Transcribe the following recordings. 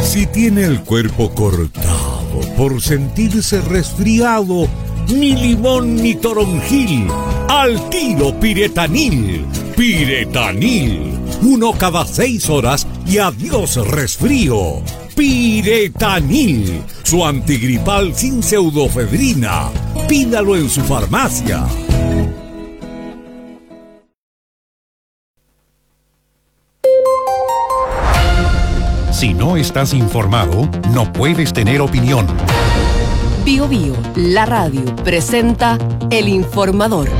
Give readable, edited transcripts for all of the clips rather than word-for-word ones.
Si tiene el cuerpo cortado por sentirse resfriado, ni limón ni toronjil, al tiro Piretanil. Piretanil, 1 cada 6 horas y adiós resfrío. Piretanil, su antigripal sin pseudofedrina. Pídalo en su farmacia. Si no estás informado, no puedes tener opinión. Bio Bio, la radio, presenta El Informador.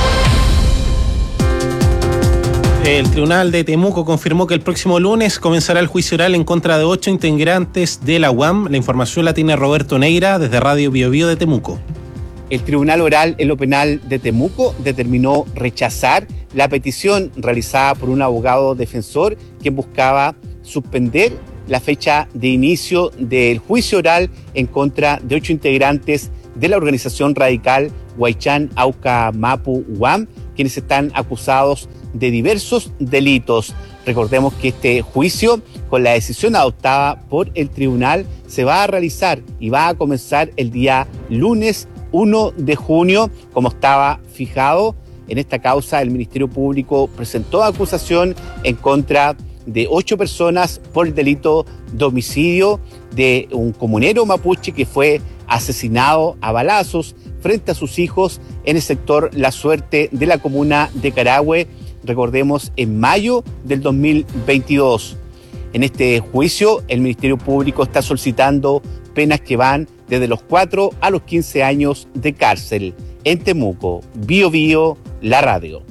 El Tribunal de Temuco confirmó que el próximo lunes comenzará el juicio oral en contra de 8 integrantes de la UAM. La información la tiene Roberto Neira desde Radio Bio Bio de Temuco. El Tribunal Oral en lo Penal de Temuco determinó rechazar la petición realizada por un abogado defensor que buscaba suspender la fecha de inicio del juicio oral en contra de 8 integrantes de la organización radical Huaychán Auca Mapu UAM, quienes están acusados de diversos delitos. Recordemos que este juicio, con la decisión adoptada por el tribunal, se va a realizar y va a comenzar el día lunes 1 de junio, como estaba fijado. En esta causa, el Ministerio Público presentó acusación en contra de 8 personas por el delito de homicidio de un comunero mapuche que fue asesinado a balazos frente a sus hijos en el sector La Suerte de la comuna de Carahue, recordemos, en mayo del 2022. En este juicio, el Ministerio Público está solicitando penas que van desde los 4 a los 15 años de cárcel. En Temuco, Bio Bio, la radio.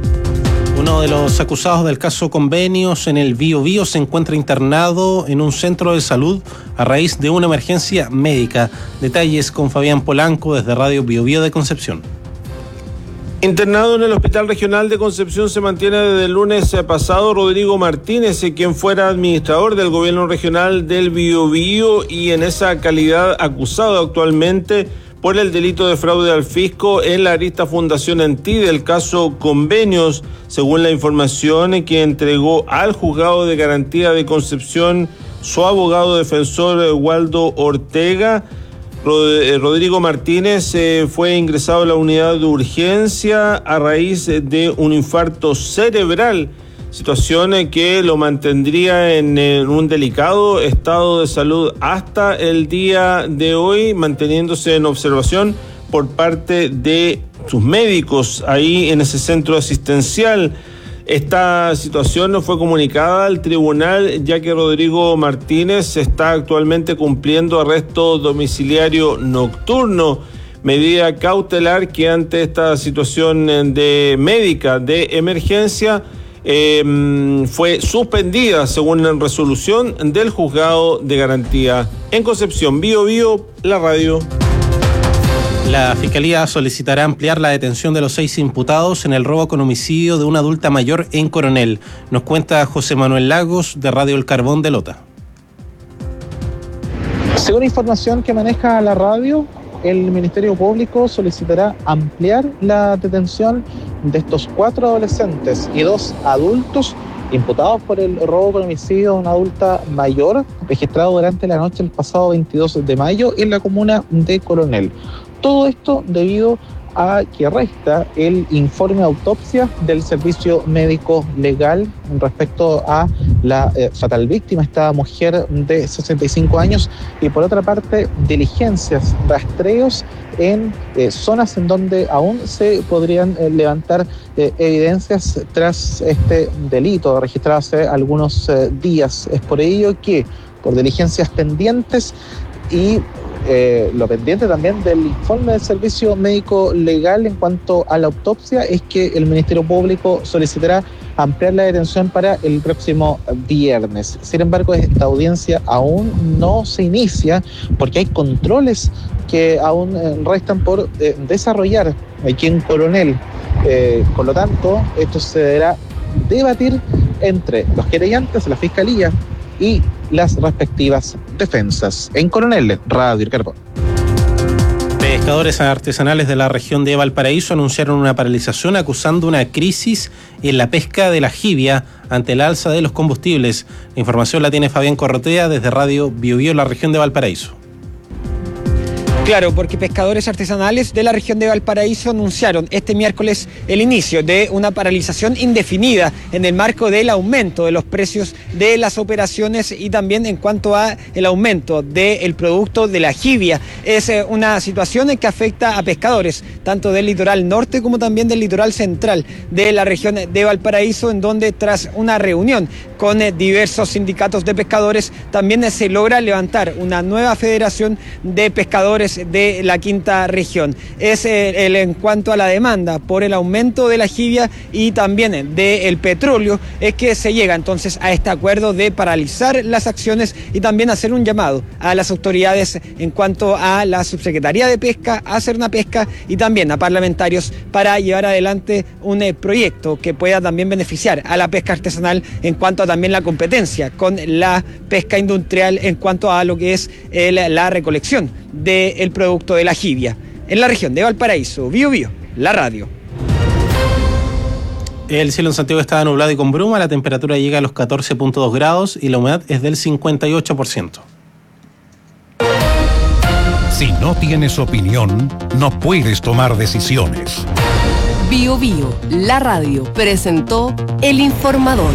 Uno de los acusados del caso Convenios en el Bio Bio se encuentra internado en un centro de salud a raíz de una emergencia médica. Detalles con Fabián Polanco desde Radio Bio Bio de Concepción. Internado en el Hospital Regional de Concepción se mantiene desde el lunes pasado Rodrigo Martínez, quien fuera administrador del gobierno regional del Bio Bio y en esa calidad acusado actualmente por el delito de fraude al fisco en la arista Fundación Antí del caso Convenios, según la información que entregó al juzgado de garantía de Concepción su abogado defensor Waldo Ortega. Rodrigo Martínez fue ingresado a la unidad de urgencia a raíz de un infarto cerebral, situación que lo mantendría en un delicado estado de salud hasta el día de hoy, manteniéndose en observación por parte de sus médicos ahí en ese centro asistencial. Esta situación fue comunicada al tribunal, ya que Rodrigo Martínez está actualmente cumpliendo arresto domiciliario nocturno, medida cautelar que ante esta situación médica de emergencia fue suspendida según la resolución del juzgado de garantía. En Concepción, Bio Bio, la radio. La Fiscalía solicitará ampliar la detención de los 6 imputados en el robo con homicidio de una adulta mayor en Coronel. Nos cuenta José Manuel Lagos de Radio El Carbón de Lota. Según información que maneja la radio, el Ministerio Público solicitará ampliar la detención de estos 4 adolescentes y 2 adultos imputados por el robo con homicidio de una adulta mayor registrado durante la noche del pasado 22 de mayo en la comuna de Coronel. Todo esto debido a que resta el informe de autopsia del servicio médico legal respecto a la fatal víctima, esta mujer de 65 años, y por otra parte diligencias, rastreos en zonas en donde aún se podrían levantar evidencias tras este delito registrado hace algunos días. Es por ello que, por diligencias pendientes y lo pendiente también del informe del servicio médico legal en cuanto a la autopsia, es que el Ministerio Público solicitará ampliar la detención para el próximo viernes. Sin embargo, esta audiencia aún no se inicia porque hay controles que aún restan por desarrollar aquí en Coronel. Por lo tanto, esto se deberá debatir entre los querellantes, la Fiscalía y las respectivas defensas. En Coronel, Radio El Carbón. Pescadores artesanales de la región de Valparaíso anunciaron una paralización acusando una crisis en la pesca de la jibia ante el alza de los combustibles. La información la tiene Fabián Corrotea desde Radio Bio Bio, la región de Valparaíso. Claro, porque pescadores artesanales de la región de Valparaíso anunciaron este miércoles el inicio de una paralización indefinida en el marco del aumento de los precios de las operaciones y también en cuanto a el aumento del producto de la jibia. Es una situación que afecta a pescadores, tanto del litoral norte como también del litoral central de la región de Valparaíso, en donde tras una reunión con diversos sindicatos de pescadores también se logra levantar una nueva federación de pescadores de la quinta región. Es en cuanto a la demanda por el aumento de la jibia y también del petróleo, es que se llega entonces a este acuerdo de paralizar las acciones y también hacer un llamado a las autoridades en cuanto a la Subsecretaría de Pesca, a Cernapesca y también a parlamentarios para llevar adelante un proyecto que pueda también beneficiar a la pesca artesanal en cuanto a también la competencia con la pesca industrial en cuanto a lo que es la recolección del producto de la jibia. En la región de Valparaíso, Bio Bio, la radio. El cielo en Santiago está nublado y con bruma, la temperatura llega a los 14.2 grados y la humedad es del 58%. Si no tienes opinión, no puedes tomar decisiones. Bio Bio, la radio, presentó El Informador.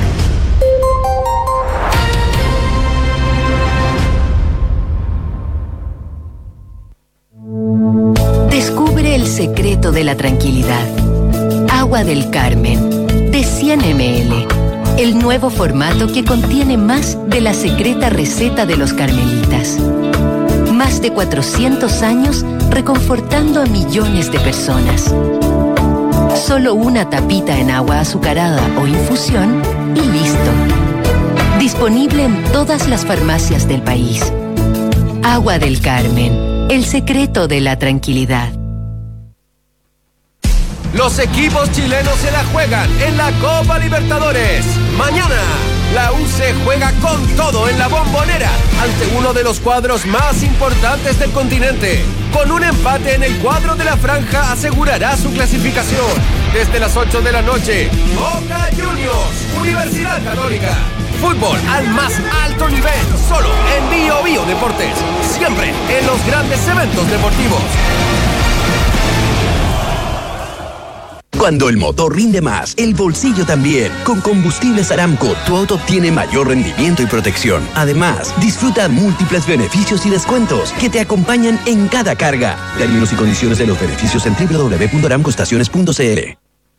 Descubre el secreto de la tranquilidad. Agua del Carmen, de 100 ml. El nuevo formato que contiene más de la secreta receta de los carmelitas. Más de 400 años reconfortando a millones de personas. Solo una tapita en agua azucarada o infusión y listo. Disponible en todas las farmacias del país. Agua del Carmen. El secreto de la tranquilidad. Los equipos chilenos se la juegan en la Copa Libertadores. Mañana, la U se juega con todo en la Bombonera ante uno de los cuadros más importantes del continente. Con un empate en el cuadro de la franja asegurará su clasificación. Desde las 8 de la noche, Boca Juniors, Universidad Católica. Fútbol al más alto nivel, solo en Bio Bio Deportes. Siempre en los grandes eventos deportivos. Cuando el motor rinde más, el bolsillo también. Con Combustibles Aramco, tu auto tiene mayor rendimiento y protección. Además, disfruta múltiples beneficios y descuentos que te acompañan en cada carga. Términos y condiciones de los beneficios en www.aramcoestaciones.cl.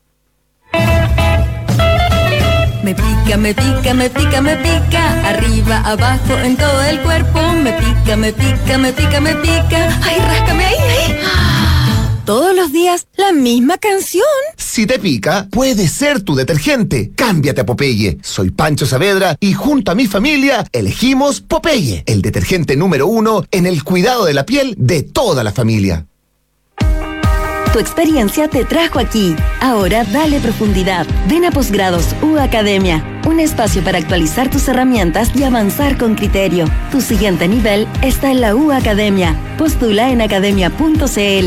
Me pica, me pica, me pica, me pica. Arriba, abajo, en todo el cuerpo. Me pica, me pica, me pica, me pica. Ay, ráscame ahí, ahí. Todos los días, la misma canción. Si te pica, puede ser tu detergente. Cámbiate a Popeye. Soy Pancho Saavedra y junto a mi familia elegimos Popeye, el detergente número 1 en el cuidado de la piel de toda la familia. Tu experiencia te trajo aquí. Ahora dale profundidad. Ven a Posgrados U Academia, un espacio para actualizar tus herramientas y avanzar con criterio. Tu siguiente nivel está en la U Academia. Postula en academia.cl.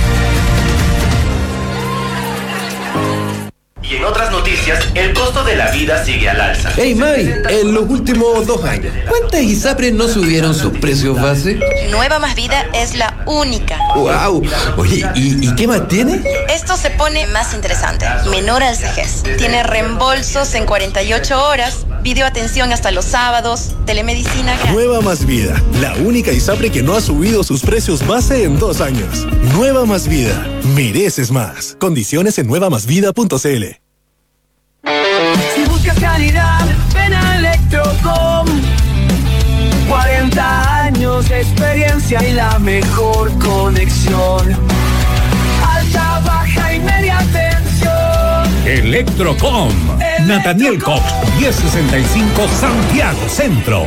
Y en otras noticias, el costo de la vida sigue al alza. Hey May, en los últimos 2 años, ¿cuántas ISAPRES no subieron sus precios base? Nueva Más Vida es la única. ¡Wow! Oye, ¿y qué más tiene? Esto se pone más interesante. Menor al CEGES. Tiene reembolsos en 48 horas, videoatención hasta los sábados, telemedicina. Nueva Más Vida, la única ISAPRE que no ha subido sus precios base en 2 años. Nueva Más Vida, mereces más. Condiciones en nuevamásvida.cl. Si buscas calidad, ven a Electrocom. 40 años de experiencia y la mejor conexión. Alta, baja y media tensión. Electrocom. Nathaniel Cox, 1065 Santiago Centro.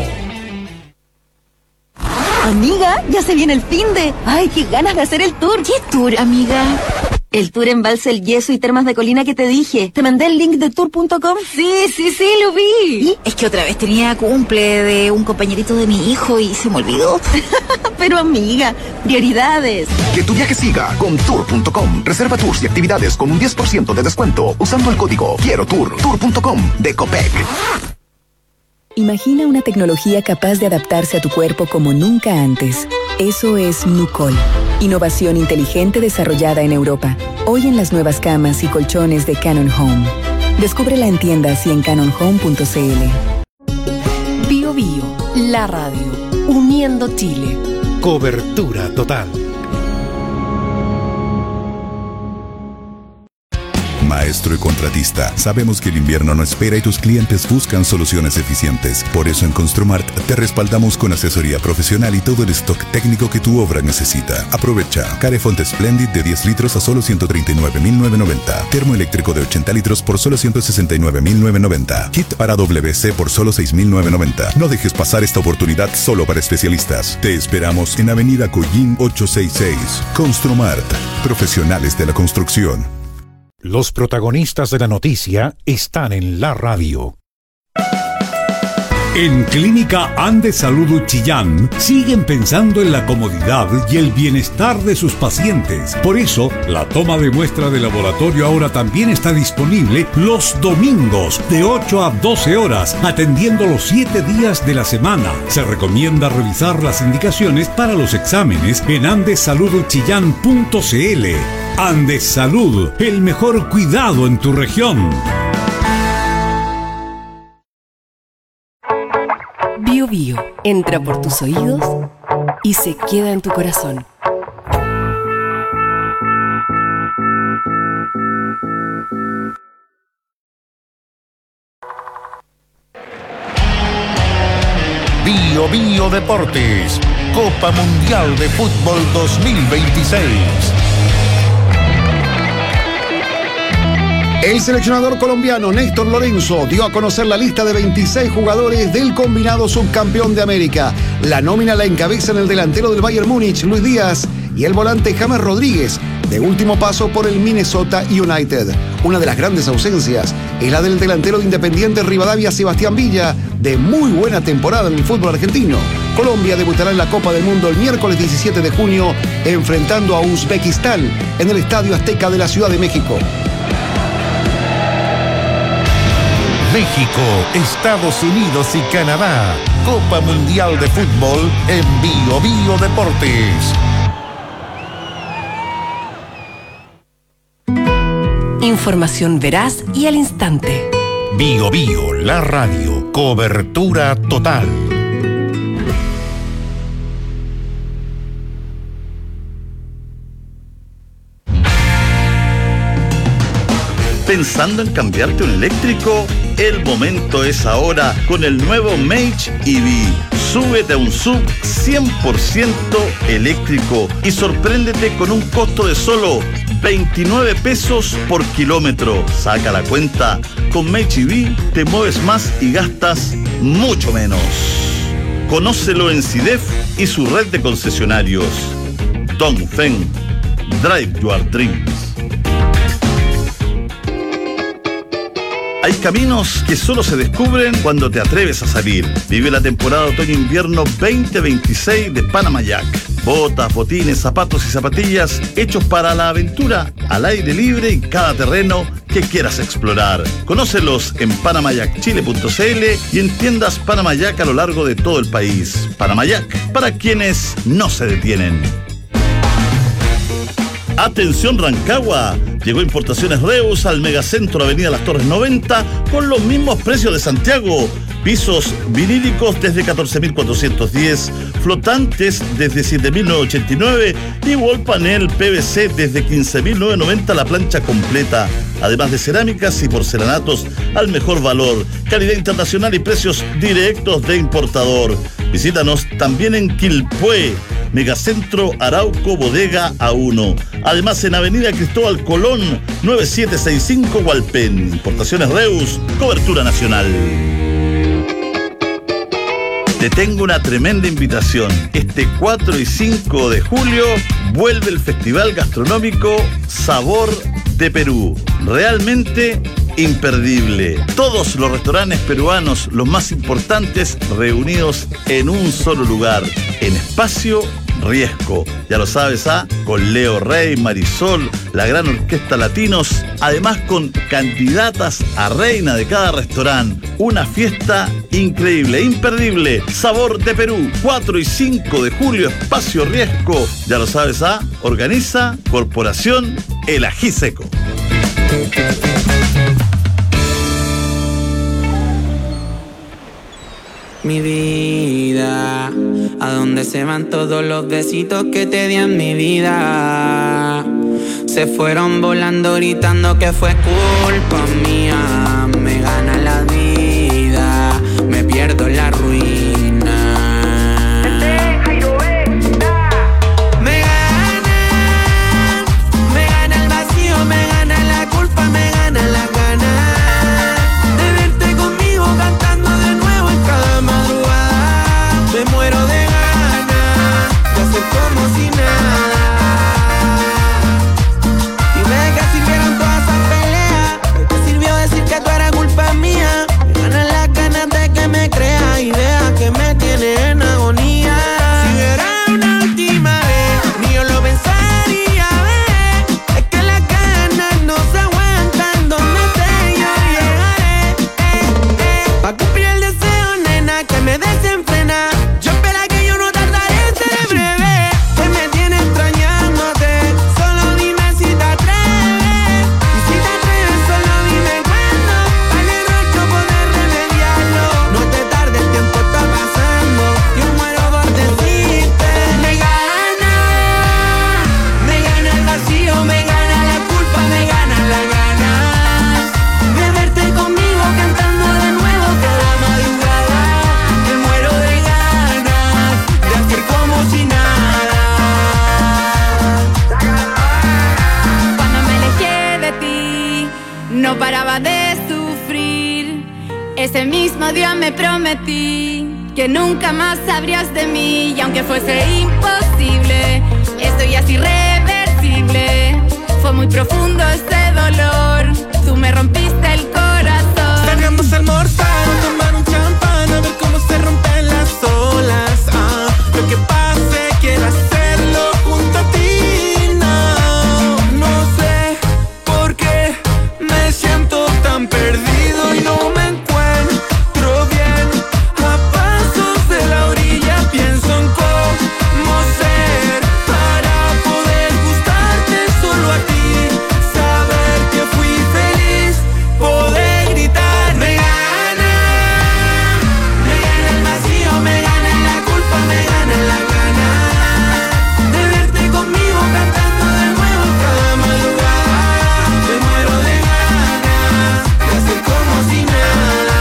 Amiga, ya se viene el finde. Ay, qué ganas de hacer el tour. ¿Qué tour, amiga? El tour Embalse El Yeso y Termas de Colina que te dije. ¿Te mandé el link de tour.com? Sí, lo vi. Es que otra vez tenía cumple de un compañerito de mi hijo y se me olvidó. Pero amiga, prioridades. Que tu viaje siga con Tour.com. Reserva tours y actividades con un 10% de descuento usando el código Quiero Tour. Tour.com de Copec. Imagina una tecnología capaz de adaptarse a tu cuerpo como nunca antes. Eso es Nucol. Innovación inteligente desarrollada en Europa. Hoy en las nuevas camas y colchones de Canon Home. Descúbrela en tiendas y en canonhome.cl. Bio Bio, la radio, uniendo Chile. Cobertura total. Maestro y contratista, sabemos que el invierno no espera y tus clientes buscan soluciones eficientes. Por eso en Construmart te respaldamos con asesoría profesional y todo el stock técnico que tu obra necesita. Aprovecha Carefont Splendid de 10 litros a solo 139.990. Termoeléctrico de 80 litros por solo 169.990. Kit para WC por solo 6.990. No dejes pasar esta oportunidad solo para especialistas. Te esperamos en Avenida Collín 866. Construmart, profesionales de la construcción. Los protagonistas de la noticia están en la radio. En Clínica Andes Salud Chillán siguen pensando en la comodidad y el bienestar de sus pacientes. Por eso, la toma de muestra de laboratorio ahora también está disponible los domingos de 8 a 12 horas, atendiendo los 7 días de la semana. Se recomienda revisar las indicaciones para los exámenes en andesaludchillán.cl. Andes Salud, el mejor cuidado en tu región. Bio Bio entra por tus oídos y se queda en tu corazón. Bio Bio Deportes, Copa Mundial de Fútbol 2026. El seleccionador colombiano Néstor Lorenzo dio a conocer la lista de 26 jugadores del combinado subcampeón de América. La nómina la encabezan el delantero del Bayern Múnich, Luis Díaz, y el volante James Rodríguez, de último paso por el Minnesota United. Una de las grandes ausencias es la del delantero de Independiente Rivadavia, Sebastián Villa, de muy buena temporada en el fútbol argentino. Colombia debutará en la Copa del Mundo el miércoles 17 de junio, enfrentando a Uzbekistán en el Estadio Azteca de la Ciudad de México. México, Estados Unidos y Canadá. Copa Mundial de Fútbol en Bio Bio Deportes. Información veraz y al instante. Bio Bio, la radio. Cobertura total. ¿Pensando en cambiarte un eléctrico? El momento es ahora con el nuevo Mage EV. Súbete a un SUV 100% eléctrico y sorpréndete con un costo de solo 29 pesos por kilómetro. Saca la cuenta. Con Mage EV te mueves más y gastas mucho menos. Conócelo en CIDEF y su red de concesionarios. Dongfeng. Drive your dreams. Hay caminos que solo se descubren cuando te atreves a salir. Vive la temporada otoño-invierno 2026 de Panama Jack. Botas, botines, zapatos y zapatillas hechos para la aventura al aire libre en cada terreno que quieras explorar. Conócelos en panamajackchile.cl y en tiendas Panama Jack a lo largo de todo el país. Panama Jack, para quienes no se detienen. Atención Rancagua, llegó Importaciones Reus al Megacentro Avenida Las Torres 90 con los mismos precios de Santiago. Pisos vinílicos desde 14.410, flotantes desde 7.989 y wall panel PVC desde 15.990 la plancha completa. Además de cerámicas y porcelanatos al mejor valor, calidad internacional y precios directos de importador. Visítanos también en Quilpué, Megacentro Arauco Bodega A1. Además en Avenida Cristóbal Colón 9765 Hualpén. Importaciones Reus, cobertura nacional. Te tengo una tremenda invitación. Este 4 y 5 de julio vuelve el Festival Gastronómico Sabor de Perú. Realmente imperdible. Todos los restaurantes peruanos, los más importantes, reunidos en un solo lugar, en espacio Riesco. Ya lo sabes, con Leo Rey, Marisol, la gran orquesta Latinos, además con candidatas a reina de cada restaurante. Una fiesta increíble, imperdible. Sabor de Perú, 4 y 5 de julio, Espacio Riesco. Ya lo sabes, organiza Corporación El Ají Seco. Mi vida, ¿a dónde se van todos los besitos que te di en mi vida? Se fueron volando gritando que fue culpa mía. Me gana la vida, me pierdo en la ruina. Me gana el vacío, me gana la culpa, me gana la gana de verte conmigo cantando de nuevo en cada madrugada. Me muero de ganas de hacer como si nada. Dime qué sirvieron todas esas peleas, ¿qué sirvió decir que tú eras culpa mía? Me ganan las ganas de que me creas y veas que me tienes en agonía. Si hubiera una última vez, ni yo lo pensaría, es que las ganas no se aguantan, donde esté yo llegaré, pa' cumplir el deseo, nena, que me desenfrena. Yo espera que yo no tardaré en ser breve, que me tiene extrañándote. Solo dime si te atreves, y si te atreves solo dime cuándo, pa' que yo poder remediarlo. No te tardes, el tiempo está pasando, yo muero por decirte. Me gana el vacío, me gana la culpa, me gana la ganas de verte conmigo cantando de nuevo cada madrugada. Me muero de ganas de hacer como si nada. Cuando me alejé de ti, no paraba de sufrir. Ese mismo día me prometí que nunca más sabrías de mí. Y aunque fuese imposible, esto ya es irreversible. Fue muy profundo este dolor, tú me rompiste el corazón. Salgamos a almorzar, tomar un champán, a ver cómo se rompen las olas. Lo que pase, quiero hacerlo junto a ti. No sé por qué me siento tan perdido y no me encuentro bien. A pasos de la orilla pienso en cómo ser para poder gustarte solo a ti. Saber que fui feliz, poder gritar. Me gana el vacío, me gana la culpa, me gana la gana de verte conmigo cantando de nuevo cada madrugada. Me muero de ganas de hacer como si nada.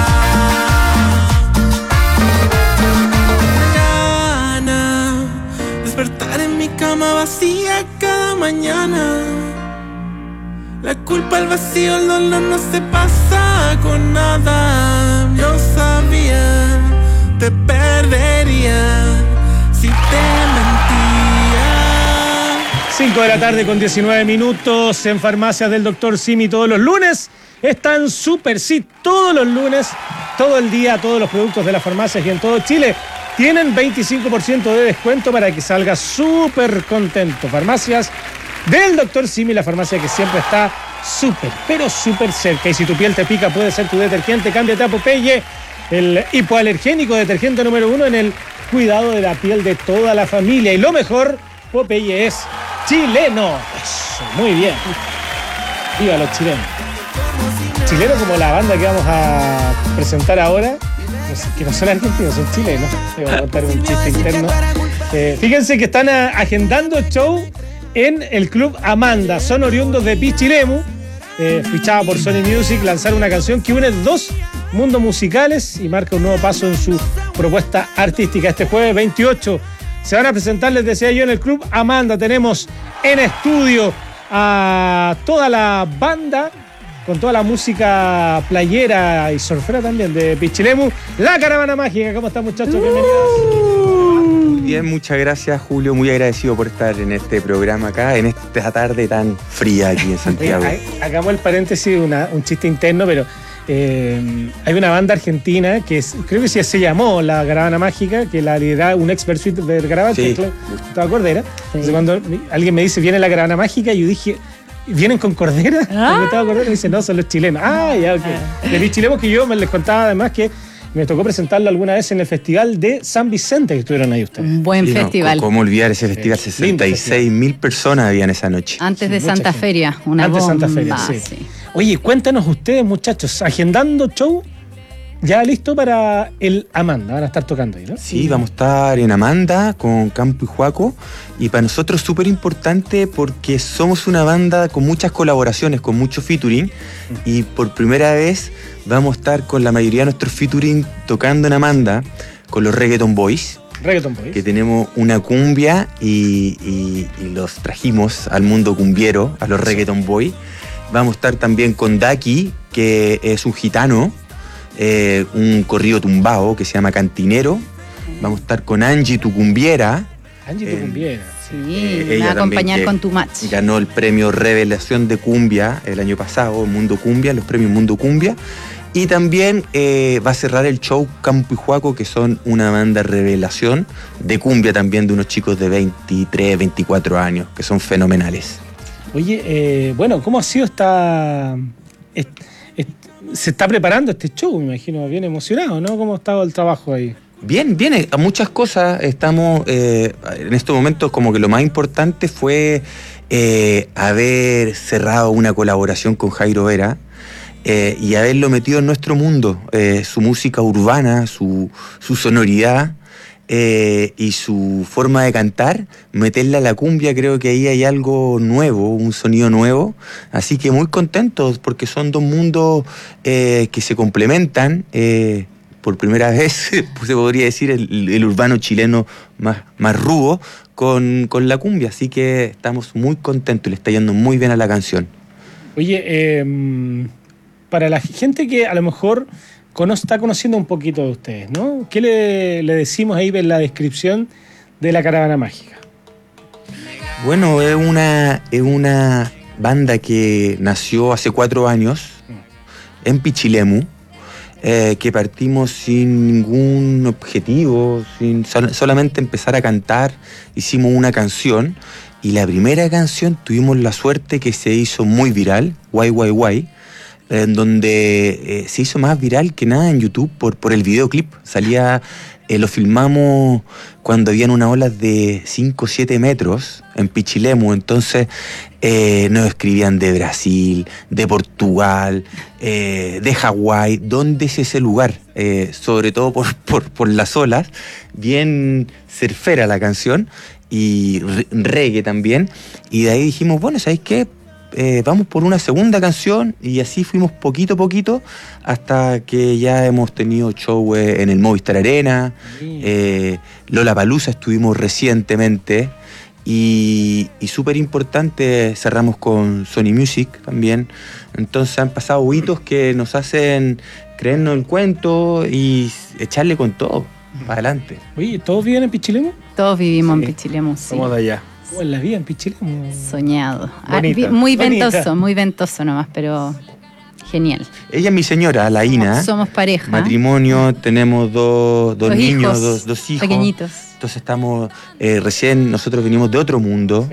Gana despertar en mi cama vacía cada mañana. La culpa, el vacío, el dolor no se pasa con nada. Yo sabía, te perdería si te mentía. 5 de la tarde con 19 minutos en Farmacias del Dr. Simi todos los lunes. Están súper, sí, todos los lunes, todo el día, todos los productos de las farmacias y en todo Chile tienen 25% de descuento para que salgas súper contento. Farmacias del Dr. Simi, la farmacia que siempre está súper, pero súper cerca. Y si tu piel te pica, puede ser tu detergente. Cámbiate a Popeye, el hipoalergénico detergente número 1 en el cuidado de la piel de toda la familia. Y lo mejor, Popeye es chileno. Eso, muy bien. Viva los chilenos. Chileno como la banda que vamos a presentar ahora, que no son argentinos, son chilenos. Les voy a contar un chiste interno. Fíjense que están agendando show en el Club Amanda. Son oriundos de Pichilemu, fichada por Sony Music. Lanzaron una canción que une dos mundos musicales y marca un nuevo paso en su propuesta artística. Este jueves 28 se van a presentar, les decía yo, en el Club Amanda. Tenemos en estudio a toda la banda con toda la música playera y surfera también de Pichilemu. La Caravana Mágica. ¿Cómo están, muchachos? Bienvenidos. Bien, muchas gracias, Julio. Muy agradecido por estar en este programa acá, en esta tarde tan fría aquí en Santiago. Hagamos el paréntesis, un chiste interno, pero hay una banda argentina que creo que se llamó La Caravana Mágica, que la lidera un ex Versuit Vergarabat, Sí. ¿te Cordera? Entonces cuando alguien me dice, viene La Caravana Mágica, yo dije, ¿vienen con Cordera? Porque estaba Cordera y dice, no, son los chilenos. Ah, ya, ok. De mis chilenos que yo me les contaba además que me tocó presentarlo alguna vez en el festival de San Vicente que estuvieron ahí ustedes. Un buen festival. ¿Cómo olvidar ese festival? 66.000 personas habían esa noche. Antes de mucha Santa gente. Feria, una Antes de bomba. Santa Feria, sí. Oye, cuéntanos ustedes, muchachos, agendando show, ya listo para el Amanda, van a estar tocando ahí, ¿no? Sí, vamos a estar en Amanda con Campo y Juaco, y para nosotros es súper importante porque somos una banda con muchas colaboraciones, con mucho featuring, y por primera vez vamos a estar con la mayoría de nuestros featuring tocando en Amanda con los Reggaeton Boys. Reggaeton Boys. Que tenemos una cumbia y los trajimos al mundo cumbiero, a los Reggaeton Boys. Vamos a estar también con Daki, que es un gitano, un corrido tumbao que se llama Cantinero. Vamos a estar con Angie Tucumbiera. Angie Tucumbiera. Sí, me va a ella acompañar también, con tu match. ganó el premio Revelación de Cumbia el año pasado, Mundo Cumbia, los premios Mundo Cumbia. Y también va a cerrar el show Campo y Juaco, que son una banda revelación de cumbia también, de unos chicos de 23, 24 años, que son fenomenales. Oye, bueno, ¿cómo ha sido se está preparando este show? Me imagino, bien emocionado, ¿no? ¿Cómo ha estado el trabajo ahí? Bien, a muchas cosas. Estamos en estos momentos, como que lo más importante fue haber cerrado una colaboración con Jairo Vera y haberlo metido en nuestro mundo. Su música urbana, su sonoridad y su forma de cantar, meterla a la cumbia, creo que ahí hay algo nuevo, un sonido nuevo. Así que muy contentos porque son dos mundos que se complementan. Por primera vez, se podría decir, el urbano chileno más rudo con la cumbia. Así que estamos muy contentos y le está yendo muy bien a la canción. Oye, para la gente que a lo mejor está conociendo un poquito de ustedes, ¿no? ¿Qué le decimos ahí en la descripción de La Caravana Mágica? Bueno, es una banda que nació hace 4 años en Pichilemu. Que partimos sin ningún objetivo, solamente empezar a cantar. Hicimos una canción y la primera canción tuvimos la suerte que se hizo muy viral, Guay, en donde se hizo más viral que nada en YouTube por el videoclip. Lo filmamos cuando habían unas olas de 5 o 7 metros en Pichilemu, entonces nos escribían de Brasil, de Portugal, de Hawái. ¿Dónde es ese lugar? Sobre todo por las olas, bien surfera la canción y reggae también, y de ahí dijimos, bueno, ¿sabéis qué? Vamos por una segunda canción, y así fuimos poquito a poquito hasta que ya hemos tenido show en el Movistar Arena, Lollapalooza estuvimos recientemente, y súper importante, cerramos con Sony Music también. Entonces han pasado hitos que nos hacen creernos el cuento y echarle con todo para adelante. Oye, ¿todos viven en Pichilemu? Todos vivimos en Pichilemu, sí. Somos de allá. ¿Cómo es la vida en Pichilemu? Soñado. Bonita, muy bonita. muy ventoso nomás, pero genial. Ella es mi señora, la Ina. Somos pareja. Matrimonio, tenemos dos niños, hijos, dos hijos. pequeñitos. Entonces estamos, recién nosotros venimos de otro mundo,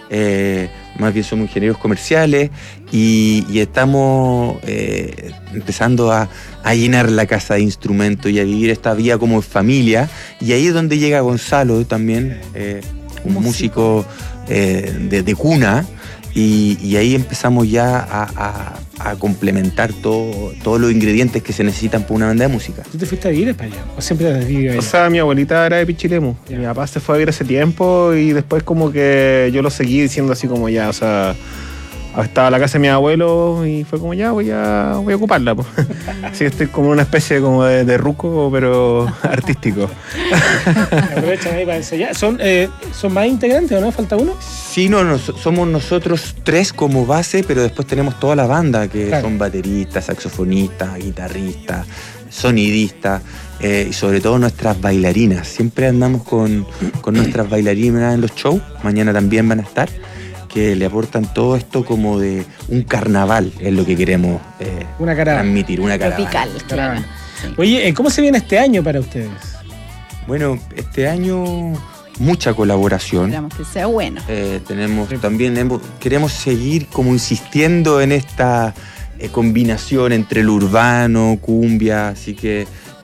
más bien somos ingenieros comerciales y estamos empezando a llenar la casa de instrumentos y a vivir esta vida como familia, y ahí es donde llega Gonzalo también, un músico de cuna, y ahí empezamos ya a complementar todos los ingredientes que se necesitan para una banda de música. ¿Tú te fuiste a vivir para allá? ¿O siempre has vivido allá? O sea, mi abuelita era de Pichilemu. Y mi papá se fue a vivir hace tiempo y después como que yo lo seguí diciendo así como ya, o sea, estaba la casa de mi abuelo y fue como ya voy a ocuparla. Pues. Así que estoy como una especie como de ruco, pero artístico. Aprovechan ahí para ensayar. ¿Son más integrantes o no? ¿Falta uno? Sí, somos nosotros 3 como base, pero después tenemos toda la banda que son bateristas, saxofonistas, guitarristas, sonidistas, y sobre todo nuestras bailarinas. Siempre andamos con nuestras bailarinas en los shows, mañana también van a estar. que le aportan todo esto como de un carnaval, es lo que queremos una caravana. transmitir, una caravana. Tropical, claro. Sí. Oye, ¿cómo se viene este año para ustedes? Bueno, este año mucha colaboración. Esperamos que sea bueno. Queremos seguir como insistiendo en esta combinación entre el urbano, cumbia, así que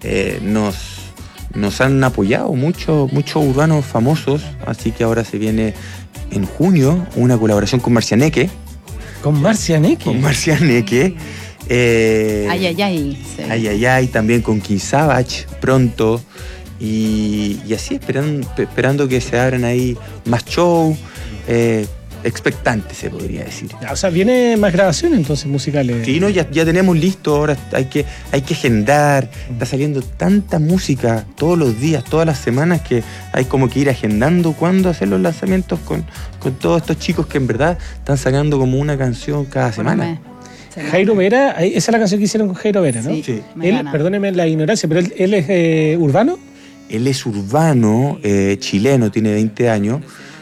nos han apoyado muchos urbanos famosos, así que ahora se viene en junio una colaboración con Marcianeque. ¿Con Marcianeque? Con Marcianeque. Sí. Ay, también con King Savage pronto. Y así esperando que se abran ahí más shows, expectantes se podría decir. O sea, viene más grabaciones entonces musicales. Sí, no, ya tenemos listo, ahora hay que agendar, está saliendo tanta música todos los días, todas las semanas, que hay como que ir agendando cuándo hacer los lanzamientos con todos estos chicos que en verdad están sacando como una canción cada semana. Jairo Vera, esa es la canción que hicieron con Jairo Vera, ¿no? Sí. Él, perdóneme la ignorancia, pero él es urbano. Él es urbano, chileno, tiene 20 años,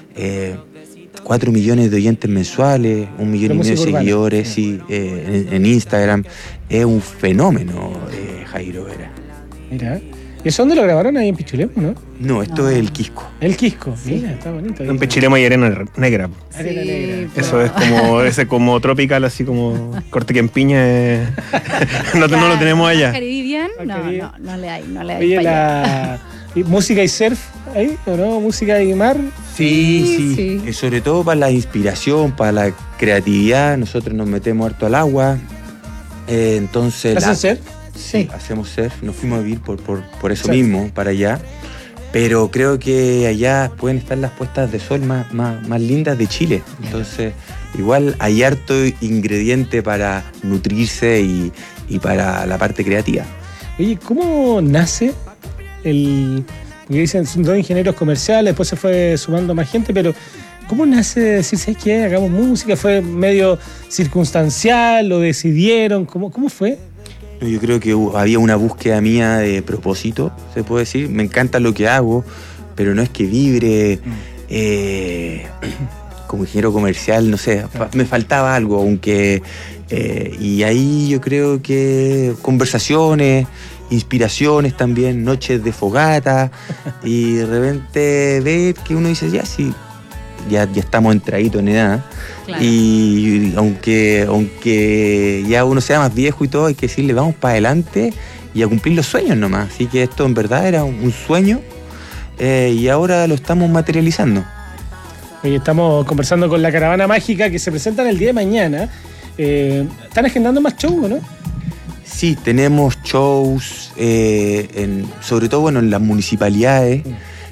4 millones de oyentes mensuales, 1,5 millones de seguidores, sí, en Instagram. Es un fenómeno, Jairo Vera. Mira, ¿y eso dónde lo grabaron? Ahí en Pichilemu, ¿no? No, esto es el Quisco. El Quisco, mira, está bonito. En Pichilemu hay arena negra. Arena negra. Eso es como tropical, así como corte que en piña. No lo tenemos allá. ¿Caribian? No le hay. Oye, ¿música y surf ahí o no? ¿Música y mar? Sí. Sobre todo para la inspiración, para la creatividad. Nosotros nos metemos harto al agua. Entonces. ¿Hacen surf? Sí, hacemos surf. Nos fuimos a vivir por eso mismo, para allá. Pero creo que allá pueden estar las puestas de sol más lindas de Chile. Entonces, igual hay harto ingrediente para nutrirse y para la parte creativa. Oye, ¿cómo nace porque dicen, son 2 ingenieros comerciales, después se fue sumando más gente, pero ¿cómo nace decir, ¿sabes qué? Hagamos música? ¿Fue medio circunstancial? ¿Lo decidieron? ¿Cómo fue? Yo creo que había una búsqueda mía de propósito, se puede decir. Me encanta lo que hago, pero no es que vibre como ingeniero comercial, no sé, me faltaba algo, aunque... y ahí yo creo que conversaciones, inspiraciones también, noches de fogata, y de repente ver que uno dice, ya estamos entraditos en edad. Claro. Y aunque ya uno sea más viejo y todo, hay que decirle vamos para adelante y a cumplir los sueños nomás. Así que esto en verdad era un sueño y ahora lo estamos materializando. Hoy estamos conversando con la Caravana Mágica que se presenta el día de mañana. ¿Están agendando más shows, no? Sí, tenemos shows, sobre todo en las municipalidades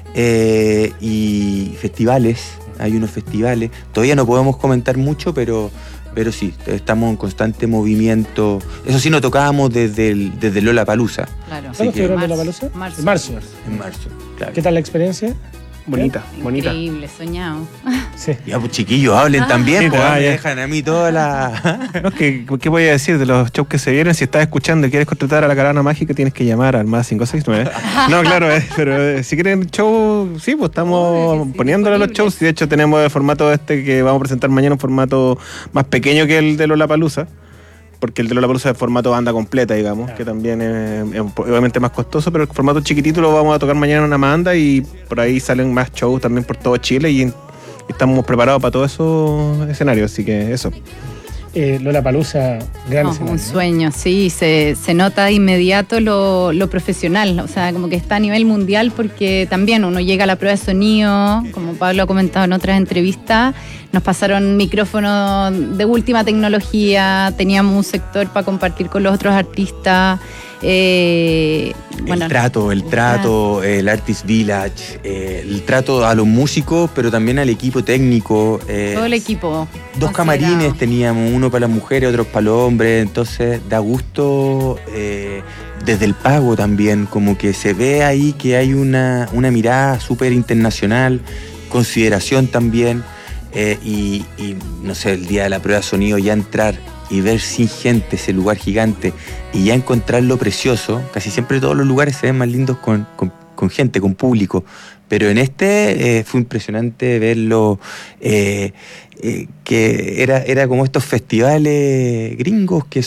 y festivales. Hay unos festivales. Todavía no podemos comentar mucho, pero sí, estamos en constante movimiento. Eso sí, nos tocábamos desde Lollapalooza. Claro. ¿Cuándo fue Lollapalooza? En marzo, claro. ¿Qué tal la exexperiencia? Bonita. Increíble, soñado. Sí. Ya, pues chiquillos, hablen también, porque me dejan a mí toda la... No, ¿qué voy a decir de los shows que se vienen? Si estás escuchando y quieres contratar a la Caravana Mágica, tienes que llamar al más 569. No, claro, pero si quieren show, sí, pues estamos poniéndole los shows. Y de hecho tenemos el formato que vamos a presentar mañana, un formato más pequeño que el de Lollapalooza. Porque el de Lollapalooza es formato banda completa, digamos, claro, que también es obviamente más costoso, pero el formato chiquitito lo vamos a tocar mañana en una banda y por ahí salen más shows también por todo Chile y estamos preparados para todos esos escenarios, así que eso. Lollapalooza, gran escenario. Un sueño, sí, se nota de inmediato lo profesional, o sea, como que está a nivel mundial porque también uno llega a la prueba de sonido, como Pablo ha comentado en otras entrevistas, nos pasaron micrófonos de última tecnología, teníamos un sector para compartir con los otros artistas. El trato, el Artist Village, el trato a los músicos, pero también al equipo técnico. Todo el equipo. 2 camarines teníamos, uno para las mujeres, otro para los hombres, entonces da gusto desde el pago también, como que se ve ahí que hay una mirada súper internacional, consideración también, y no sé, el día de la prueba de sonido ya entrar y ver sin gente ese lugar gigante y ya encontrar lo precioso. Casi siempre todos los lugares se ven más lindos con gente, con público. Pero en fue impresionante verlo, que era como estos festivales gringos que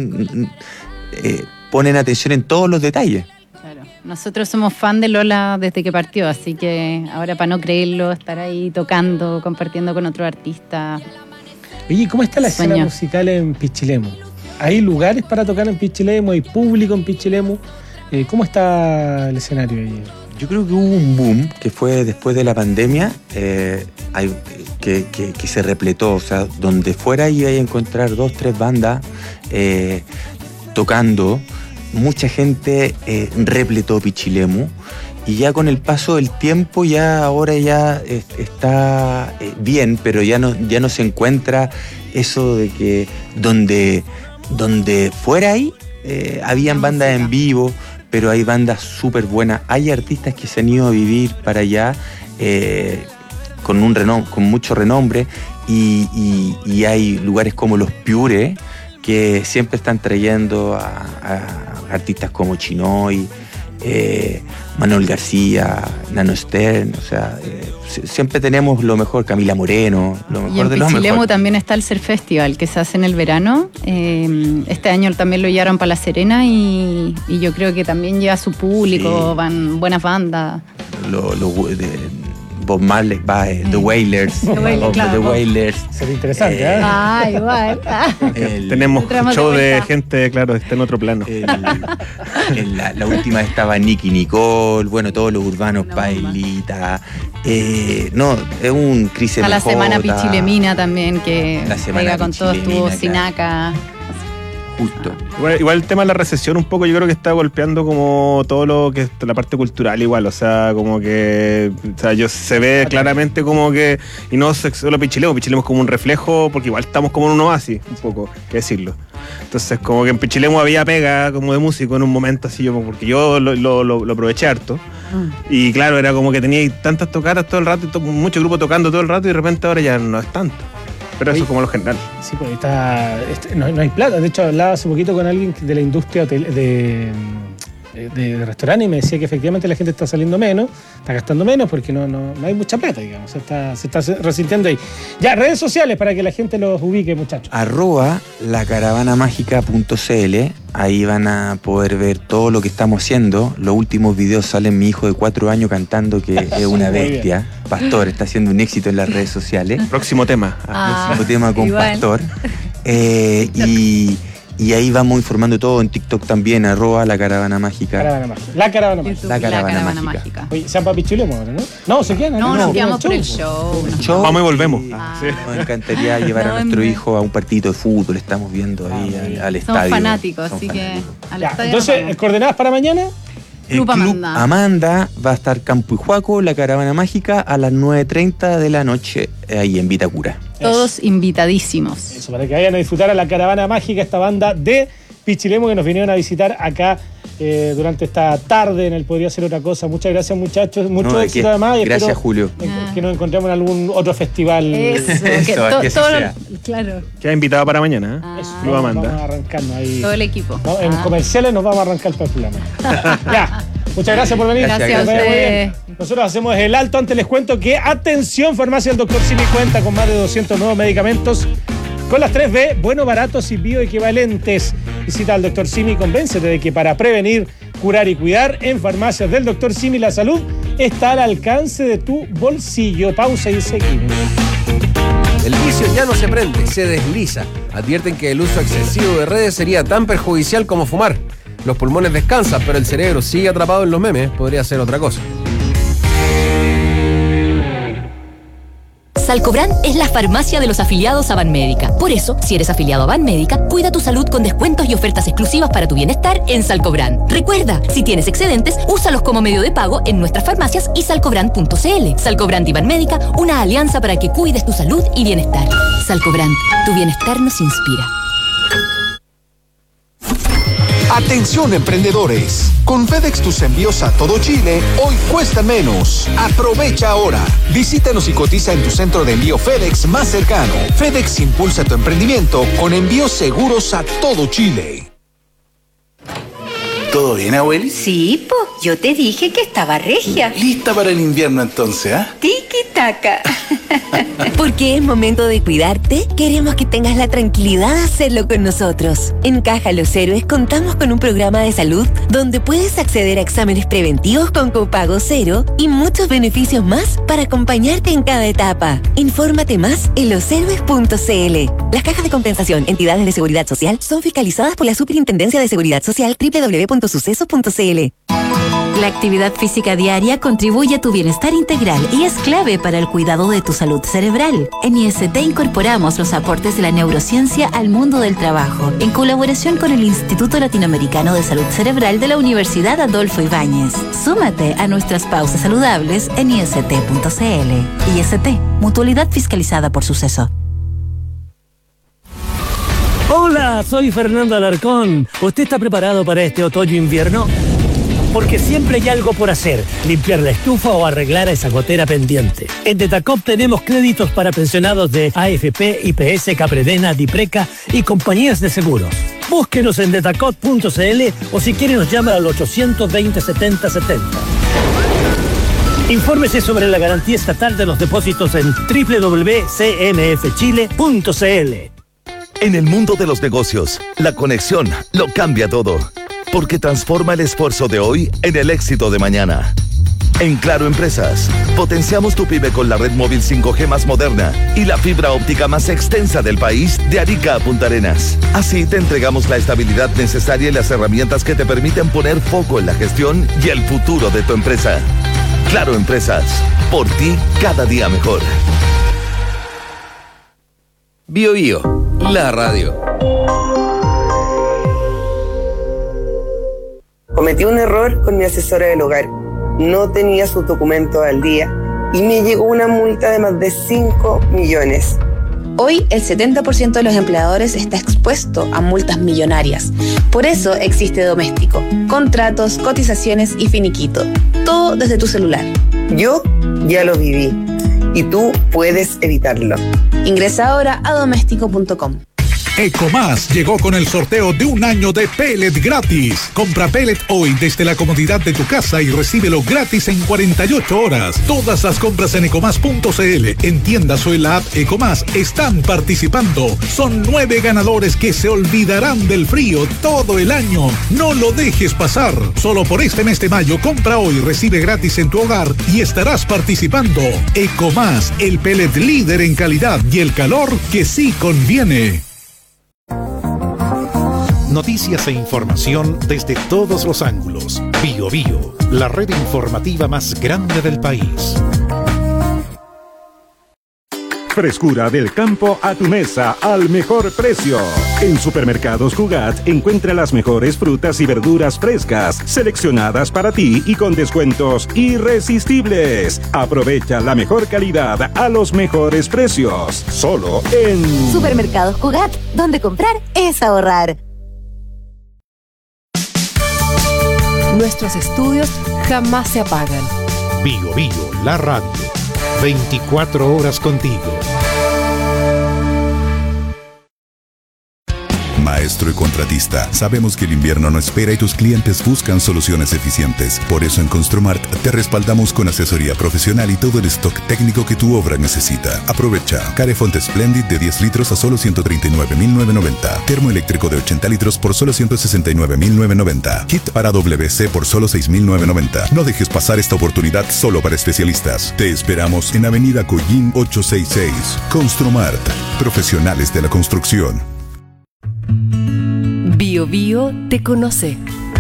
ponen atención en todos los detalles. Nosotros somos fan de Lola desde que partió, así que ahora, para no creerlo, estar ahí tocando, compartiendo con otro artista. Oye, ¿cómo está la escena musical en Pichilemu? ¿Hay lugares para tocar en Pichilemu? ¿Hay público en Pichilemu? ¿Cómo está el escenario ahí? Yo creo que hubo un boom que fue después de la pandemia, que se repletó, o sea, donde fuera iba a encontrar 2-3 bandas tocando. Mucha gente repletó Pichilemu, y ya con el paso del tiempo ahora está bien, pero ya no se encuentra eso de que donde fuera ahí habían bandas en vivo, pero hay bandas súper buenas. Hay artistas que se han ido a vivir para allá con mucho renombre, y hay lugares como Los Piure que siempre están trayendo a artistas como Chinoy, Manuel García, Nano Stern, o sea, siempre tenemos lo mejor, Camila Moreno, lo mejor de lo mejor. En Pichilemu también está el Surf Festival, que se hace en el verano. Este año también lo llevaron para La Serena, y yo creo que también lleva su público, sí. Van buenas bandas. Bob Marley, The Wailers. The Wailers. Sería interesante, igual. Tenemos show de gente, claro, está en otro plano. La última estaba Nicky Nicole, bueno, todos los urbanos, Pailita. Es un Cris MJ. A la semana Pichilemina también, que pega con todo, estuvo Sinaca. Justo. Igual el tema de la recesión un poco yo creo que está golpeando como todo lo que es la parte cultural igual, o sea, como que se ve claramente como que, y no solo Pichilemu es como un reflejo, porque igual estamos como en un oasis, un poco, que decirlo. Entonces como que en Pichilemu había pega como de músico en un momento así, porque yo lo aproveché harto. Y claro, era como que tenía tantas tocadas todo el rato, y muchos grupos tocando todo el rato, y de repente ahora ya no es tanto. Pero eso es como lo general. Sí, pues no hay plata. De hecho, hablaba hace poquito con alguien de la industria de restaurante, y me decía que efectivamente la gente está saliendo menos, está gastando menos, porque no hay mucha plata, digamos. Se está resintiendo ahí. Ya, redes sociales para que la gente los ubique, muchachos. @lacaravanamágica.cl. Ahí van a poder ver todo lo que estamos haciendo. Los últimos videos salen mi hijo de 4 años cantando, que es una bestia. Pastor está haciendo un éxito en las redes sociales. Próximo tema. Próximo tema con igual. Pastor. Y ahí vamos informando todo en TikTok también, @lacaravanamágica. La Caravana Mágica. Oye, ¿se van para Pichilemu ahora, no? No, se quedan. No, nos quedamos por el show. Vamos y volvemos. Sí. Nos encantaría llevar a nuestro hijo a un partido de fútbol. Estamos viendo ahí al estadio. Somos fanáticos, así que al estadio. Entonces, ¿coordenadas para mañana? El Club Amanda va a estar Campo Hijuaco, La Caravana Mágica, a las 9:30 de la noche, ahí en Vitacura. Todos invitadísimos. Eso, para que vayan a disfrutar a La Caravana Mágica, esta banda de Pichilemu que nos vinieron a visitar acá durante esta tarde en el Podría Ser Otra Cosa. Muchas gracias, muchachos. Mucho éxito además. Y gracias, Julio. Que nos encontremos en algún otro festival. Claro. Queda invitado para mañana, Lo vamos a arrancarnos ahí. Todo el equipo. ¿No? En comerciales nos vamos a arrancar para el programa. Ya. Muchas gracias por venir. Gracias a ustedes. Nosotros hacemos el alto. Antes les cuento que, atención, Farmacia del Dr. Simi cuenta con más de 200 nuevos medicamentos con las 3B, buenos, baratos y bioequivalentes. Visita al Dr. Simi y convéncete de que para prevenir, curar y cuidar, en Farmacias del Dr. Simi la salud está al alcance de tu bolsillo. Pausa y seguimos. El vicio ya no se prende, se desliza. Advierten que el uso excesivo de redes sería tan perjudicial como fumar. Los pulmones descansan, pero el cerebro sigue atrapado en los memes. Podría ser otra cosa. Salcobran es la farmacia de los afiliados a Banmédica. Por eso, si eres afiliado a Banmédica, cuida tu salud con descuentos y ofertas exclusivas para tu bienestar en Salcobran. Recuerda, si tienes excedentes, úsalos como medio de pago en nuestras farmacias y salcobran.cl. Salcobran y Banmédica, una alianza para que cuides tu salud y bienestar. Salcobran, tu bienestar nos inspira. Atención, emprendedores. Con FedEx tus envíos a todo Chile hoy cuestan menos. Aprovecha ahora. Visítanos y cotiza en tu centro de envío FedEx más cercano. FedEx impulsa tu emprendimiento con envíos seguros a todo Chile. ¿Todo bien, abueli? Sí, po, yo te dije que estaba regia. Lista para el invierno entonces, ¿ah? Tiki-taka. Porque es momento de cuidarte, queremos que tengas la tranquilidad de hacerlo con nosotros. En Caja Los Héroes contamos con un programa de salud donde puedes acceder a exámenes preventivos con copago cero y muchos beneficios más para acompañarte en cada etapa. Infórmate más en loshéroes.cl. Las cajas de compensación, entidades de seguridad social, son fiscalizadas por la Superintendencia de Seguridad Social www.sucesos.cl. La actividad física diaria contribuye a tu bienestar integral y es clave para el cuidado de tu salud cerebral. En IST incorporamos los aportes de la neurociencia al mundo del trabajo, en colaboración con el Instituto Latinoamericano de Salud Cerebral de la Universidad Adolfo Ibáñez. Súmate a nuestras pausas saludables en ist.cl. IST, mutualidad fiscalizada por Suceso. Hola, soy Fernando Alarcón. ¿Usted está preparado para este otoño-invierno? Porque siempre hay algo por hacer, limpiar la estufa o arreglar a esa gotera pendiente. En Detacop tenemos créditos para pensionados de AFP, IPS, Capredena, Dipreca y compañías de seguros. Búsquenos en detacop.cl o si quiere nos llama al 820-7070. Infórmese sobre la garantía estatal de los depósitos en www.cmfchile.cl. En el mundo de los negocios, la conexión lo cambia todo. Porque transforma el esfuerzo de hoy en el éxito de mañana. En Claro Empresas, potenciamos tu pyme con la red móvil 5G más moderna y la fibra óptica más extensa del país de Arica a Punta Arenas. Así te entregamos la estabilidad necesaria y las herramientas que te permiten poner foco en la gestión y el futuro de tu empresa. Claro Empresas, por ti cada día mejor. Bio Bio, la radio. Cometí un error con mi asesora del hogar. No tenía sus documentos al día y me llegó una multa de más de 5 millones. Hoy el 70% de los empleadores está expuesto a multas millonarias. Por eso existe Doméstico. Contratos, cotizaciones y finiquito. Todo desde tu celular. Yo ya lo viví y tú puedes evitarlo. Ingresa ahora a doméstico.com. Ecomás llegó con el sorteo de un año de pellet gratis. Compra pellet hoy desde la comodidad de tu casa y recíbelo gratis en 48 horas. Todas las compras en ecomás.cl, en tiendas o en la app Ecomás están participando. Son 9 ganadores que se olvidarán del frío todo el año. No lo dejes pasar. Solo por este mes de mayo, compra hoy, recibe gratis en tu hogar y estarás participando. Ecomás, el pellet líder en calidad y el calor que sí conviene. Noticias e información desde todos los ángulos. Bio Bio, la red informativa más grande del país. Frescura del campo a tu mesa al mejor precio. En Supermercados Cugat encuentra las mejores frutas y verduras frescas, seleccionadas para ti y con descuentos irresistibles. Aprovecha la mejor calidad a los mejores precios. Solo en Supermercados Cugat, donde comprar es ahorrar. Nuestros estudios jamás se apagan. Bio Bio, la radio. 24 horas contigo. Maestro y contratista, sabemos que el invierno no espera y tus clientes buscan soluciones eficientes. Por eso en Construmart te respaldamos con asesoría profesional y todo el stock técnico que tu obra necesita. Aprovecha. Carefont Splendid de 10 litros a solo 139.990. Termoeléctrico de 80 litros por solo 169.990. Kit para WC por solo 6.990. No dejes pasar esta oportunidad solo para especialistas. Te esperamos en Avenida Collín 866. Construmart. Profesionales de la construcción. Bio Bio te conoce.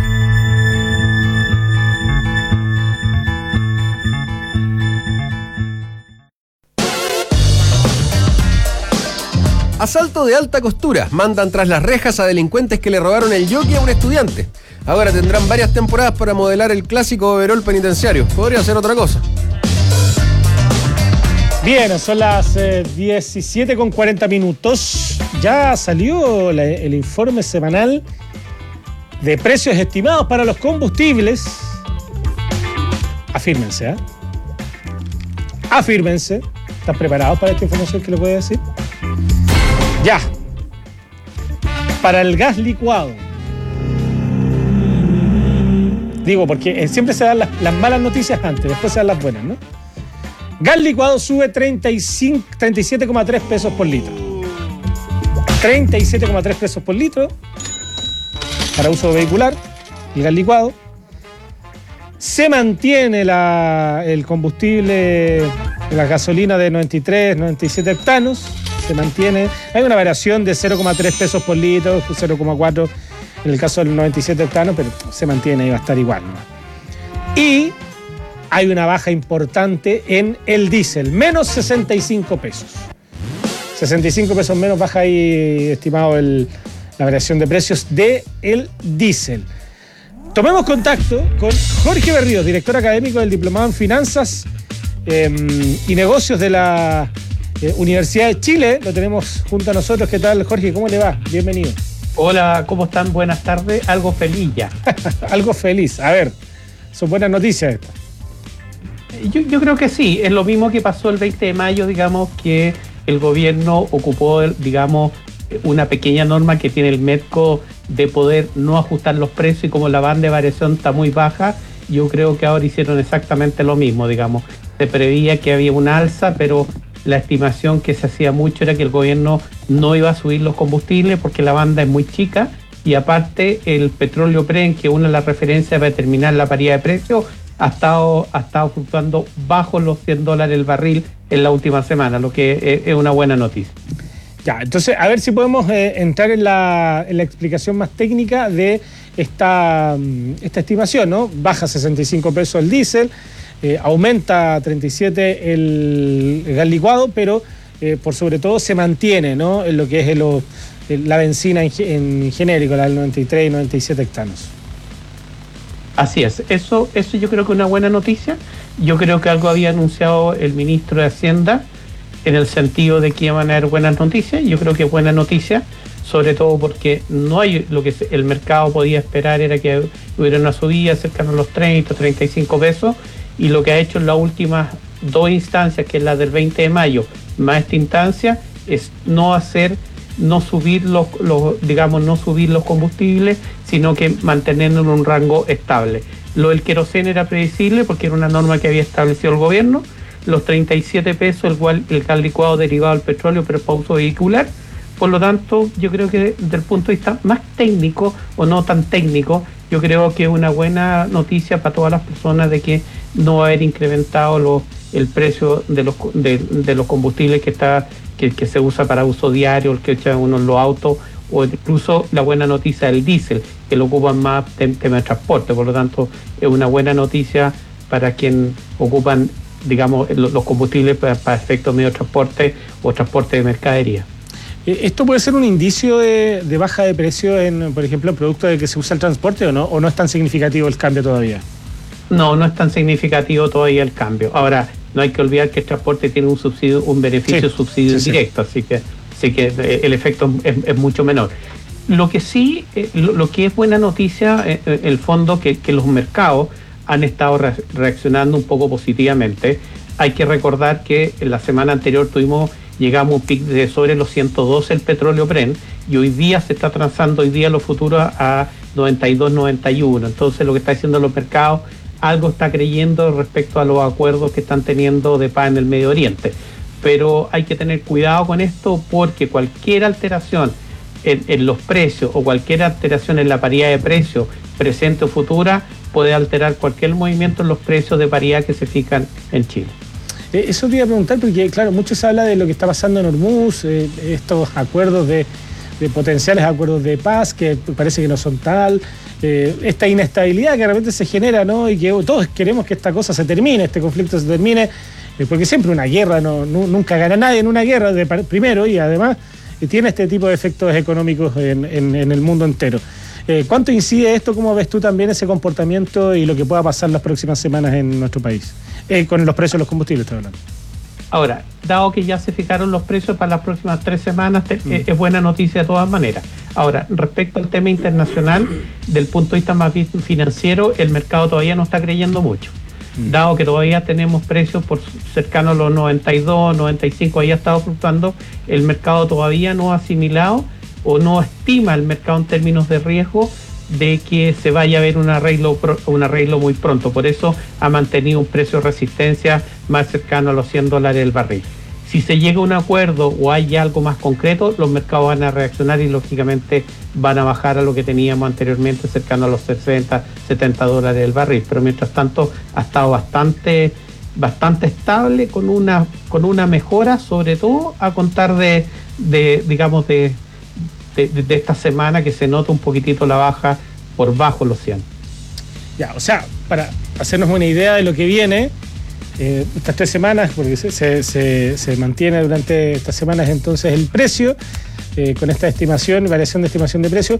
Asalto de alta costura. Mandan tras las rejas a delincuentes que le robaron el jockey a un estudiante. Ahora tendrán varias temporadas para modelar el clásico overol penitenciario. Podría ser otra cosa. Bien, son las 17:40. Ya salió el informe semanal de precios estimados para los combustibles. Afírmense, ¿eh? Afírmense. ¿Están preparados para esta información que les voy a decir? Ya. Para el gas licuado. Digo, porque siempre se dan las malas noticias antes, después se dan las buenas, ¿no? Gas licuado sube 37,3 pesos por litro. 37,3 pesos por litro para uso vehicular, el gas licuado. Se mantiene el combustible, la gasolina de 93, 97 octanos. Se mantiene. Hay una variación de 0,3 pesos por litro, 0,4 en el caso del 97 octanos, pero se mantiene y va a estar igual, ¿no? Y hay una baja importante en el diésel, menos 65 pesos. 65 pesos menos baja ahí, estimado, la variación de precios del diésel. Tomemos contacto con Jorge Berríos, director académico del Diplomado en Finanzas y Negocios de la Universidad de Chile. Lo tenemos junto a nosotros. ¿Qué tal, Jorge? ¿Cómo le va? Bienvenido. Hola, ¿cómo están? Buenas tardes. Algo feliz ya. Algo feliz. A ver, son buenas noticias estas. Yo creo que sí. Es lo mismo que pasó el 20 de mayo, digamos, que el gobierno ocupó, digamos, una pequeña norma que tiene el MEDCO de poder no ajustar los precios, y como la banda de variación está muy baja, yo creo que ahora hicieron exactamente lo mismo, digamos. Se preveía que había una alza, pero la estimación que se hacía mucho era que el gobierno no iba a subir los combustibles porque la banda es muy chica, y aparte el petróleo Brent, que es una de las referencias para determinar la paridad de precios, ha estado fluctuando bajo los $100 el barril en la última semana, lo que es una buena noticia. Ya, entonces a ver si podemos entrar en la explicación más técnica de esta estimación, ¿no? Baja 65 pesos el diésel, aumenta 37 el gas licuado, pero por sobre todo se mantiene, ¿no?, en lo que es la benzina en genérico, la del 93 y 97 octanos. Así es, eso yo creo que es una buena noticia. Yo creo que algo había anunciado el ministro de Hacienda en el sentido de que iban a haber buenas noticias. Yo creo que es buena noticia, sobre todo porque no hay lo que el mercado podía esperar, era que hubiera una subida cercana a los 30, 35 pesos, y lo que ha hecho en las últimas dos instancias, que es la del 20 de mayo, más esta instancia, es no subir los combustibles, sino que mantenerlo en un rango estable. Lo del queroseno era predecible porque era una norma que había establecido el gobierno. Los 37 pesos el gas licuado derivado del petróleo, pero para uso vehicular. Por lo tanto, yo creo que desde el punto de vista más técnico o no tan técnico, yo creo que es una buena noticia para todas las personas de que no va a haber incrementado el precio de los combustibles que se usa para uso diario, el que echan uno en los autos, o incluso la buena noticia del diésel, que lo ocupan más tema de transporte. Por lo tanto, es una buena noticia para quien ocupan, digamos, los combustibles para efectos medio de transporte o transporte de mercadería. ¿Esto puede ser un indicio de baja de precio en, por ejemplo, productos de que se usa el transporte, o no es tan significativo el cambio todavía? No es tan significativo todavía el cambio. Ahora, no hay que olvidar que el transporte tiene un beneficio subsidio indirecto, así que el efecto es mucho menor. Lo que sí, lo que es buena noticia, en el fondo, que los mercados han estado reaccionando un poco positivamente. Hay que recordar que en la semana anterior llegamos a un pic de sobre los 112 el petróleo Brent, y hoy día se está transando los futuros a 92, 91. Entonces, lo que está haciendo los mercados, algo está creyendo respecto a los acuerdos que están teniendo de paz en el Medio Oriente. Pero hay que tener cuidado con esto, porque cualquier alteración en los precios o cualquier alteración en la paridad de precios presente o futura puede alterar cualquier movimiento en los precios de paridad que se fijan en Chile. Eso te iba a preguntar, porque claro, mucho se habla de lo que está pasando en Hormuz, estos acuerdos de potenciales acuerdos de paz que parece que no son tal, esta inestabilidad que de repente se genera, ¿no? Y que todos queremos que esta cosa se termine, este conflicto se termine, porque siempre una guerra, nunca gana nadie en una guerra primero, y además tiene este tipo de efectos económicos en el mundo entero. ¿Cuánto incide esto? ¿Cómo ves tú también ese comportamiento y lo que pueda pasar las próximas semanas en nuestro país? Con los precios de los combustibles, estoy hablando. Ahora, dado que ya se fijaron los precios para las próximas 3 semanas, es buena noticia de todas maneras. Ahora, respecto al tema internacional, del punto de vista más bien financiero, el mercado todavía no está creyendo mucho. Dado que todavía tenemos precios por cercanos a los 92, 95, ahí ha estado fluctuando, el mercado todavía no ha asimilado o no estima el mercado en términos de riesgo de que se vaya a ver un arreglo muy pronto. Por eso ha mantenido un precio de resistencia más cercano a los $100 el barril. Si se llega a un acuerdo o hay algo más concreto, los mercados van a reaccionar y lógicamente van a bajar a lo que teníamos anteriormente, cercano a los $60-70 el barril. Pero mientras tanto ha estado bastante estable, con una mejora, sobre todo a contar de esta semana, que se nota un poquitito la baja por bajo los 100. Ya, o sea, para hacernos una idea de lo que viene, estas 3 semanas, porque se mantiene durante estas semanas entonces el precio, con esta variación de estimación de precio.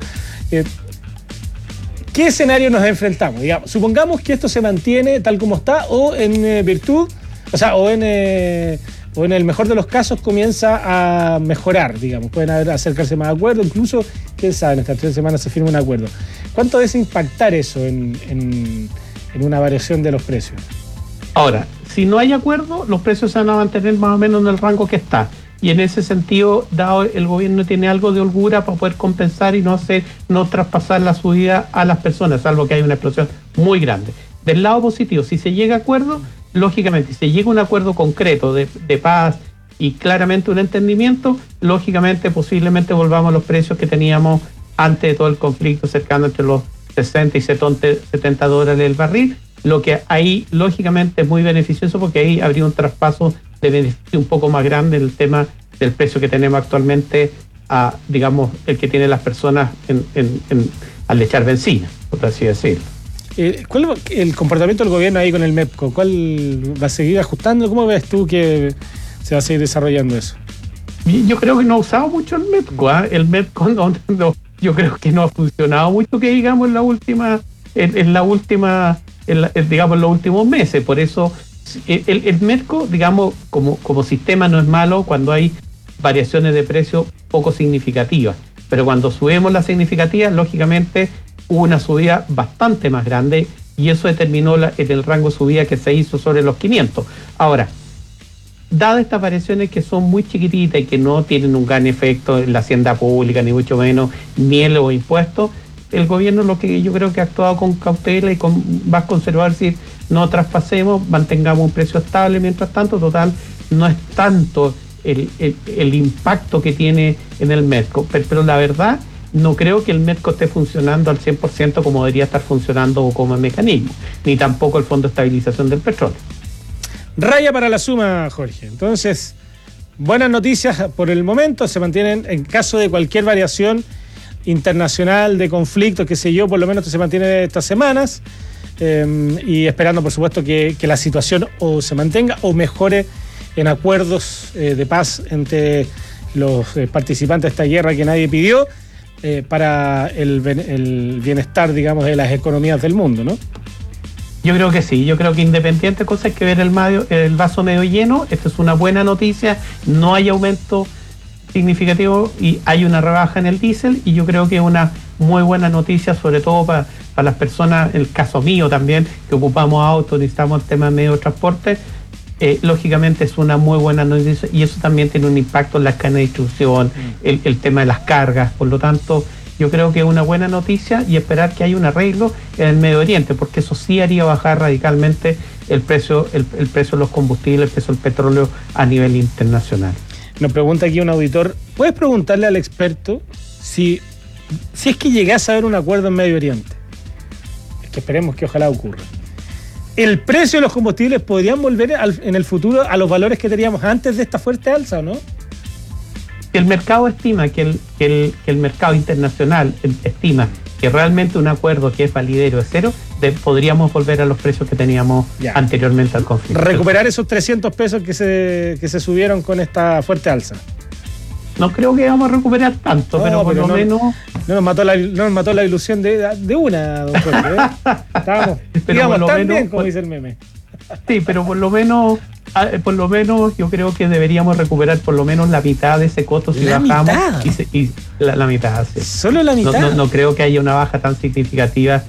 ¿Qué escenario nos enfrentamos? Digamos, supongamos que esto se mantiene tal como está, o en virtud, o en el mejor de los casos comienza a mejorar, digamos, pueden acercarse más a acuerdo, incluso, quién sabe, en estas 3 semanas se firma un acuerdo. ¿Cuánto debe impactar eso en una variación de los precios? Ahora, si no hay acuerdo, los precios se van a mantener más o menos en el rango que está. Y en ese sentido, dado el gobierno tiene algo de holgura para poder compensar y no traspasar la subida a las personas, salvo que hay una explosión muy grande. Del lado positivo, si se llega a acuerdo, lógicamente, si se llega a un acuerdo concreto de paz y claramente un entendimiento, lógicamente, posiblemente volvamos a los precios que teníamos antes de todo el conflicto, cercano entre los $60 y $70 el barril, lo que ahí, lógicamente, es muy beneficioso, porque ahí habría un traspaso de beneficio un poco más grande en el tema del precio que tenemos actualmente a, digamos, el que tienen las personas al echar benzina, por así decirlo. ¿Cuál es el comportamiento del gobierno ahí con el MEPCO? ¿Cuál va a seguir ajustando? ¿Cómo ves tú que se va a seguir desarrollando eso? Yo creo que no ha usado mucho el MEPCO. El MEPCO yo creo que no ha funcionado mucho, que digamos, en los últimos meses. Por eso el MEPCO, digamos, como sistema no es malo cuando hay variaciones de precio poco significativas, pero cuando subimos las significativas, lógicamente hubo una subida bastante más grande, y eso determinó en el rango de subida que se hizo sobre los 500. Ahora, dadas estas variaciones que son muy chiquititas y que no tienen un gran efecto en la hacienda pública, ni mucho menos, ni en los impuestos, el gobierno, lo que yo creo que ha actuado con cautela y con más conservador, es decir, no traspasemos, mantengamos un precio estable mientras tanto. Total, no es tanto el impacto que tiene en el MEPCO, pero la verdad, no creo que el MEPCO esté funcionando al 100% como debería estar funcionando o como mecanismo, ni tampoco el Fondo de Estabilización del Petróleo. Raya para la suma, Jorge. Entonces, buenas noticias por el momento, se mantienen en caso de cualquier variación internacional de conflictos, qué sé yo, por lo menos se mantiene estas semanas, y esperando, por supuesto, que la situación o se mantenga o mejore en acuerdos de paz entre los participantes de esta guerra que nadie pidió, para el bienestar, digamos, de las economías del mundo, ¿no? Yo creo que sí, yo creo que independiente, cosa hay que ver el vaso medio lleno. Esta es una buena noticia, no hay aumento significativo y hay una rebaja en el diésel, y yo creo que es una muy buena noticia, sobre todo para las personas, en el caso mío también, que ocupamos autos, necesitamos el tema de medio de transporte. Lógicamente es una muy buena noticia, y eso también tiene un impacto en la cadena de distribución, el tema de las cargas. Por lo tanto, yo creo que es una buena noticia, y esperar que haya un arreglo en el Medio Oriente, porque eso sí haría bajar radicalmente el precio de los combustibles, el precio del petróleo a nivel internacional. Nos pregunta aquí un auditor, ¿puedes preguntarle al experto si es que llegase a haber un acuerdo en Medio Oriente? Es que esperemos que ojalá ocurra. ¿El precio de los combustibles podrían volver en el futuro a los valores que teníamos antes de esta fuerte alza, o no? El mercado estima que el mercado internacional estima que realmente un acuerdo que es validero es cero, podríamos volver a los precios que teníamos anteriormente al conflicto. Recuperar esos 300 pesos que se subieron con esta fuerte alza. No creo que vamos a recuperar tanto, pero por lo menos... No nos mató la ilusión de una, don Jorge, ¿eh? Íbamos tan bien, como dice el meme. Sí, pero por lo menos yo creo que deberíamos recuperar por lo menos la mitad de ese costo si bajamos. La mitad, sí. ¿Solo la mitad? No creo que haya una baja tan significativa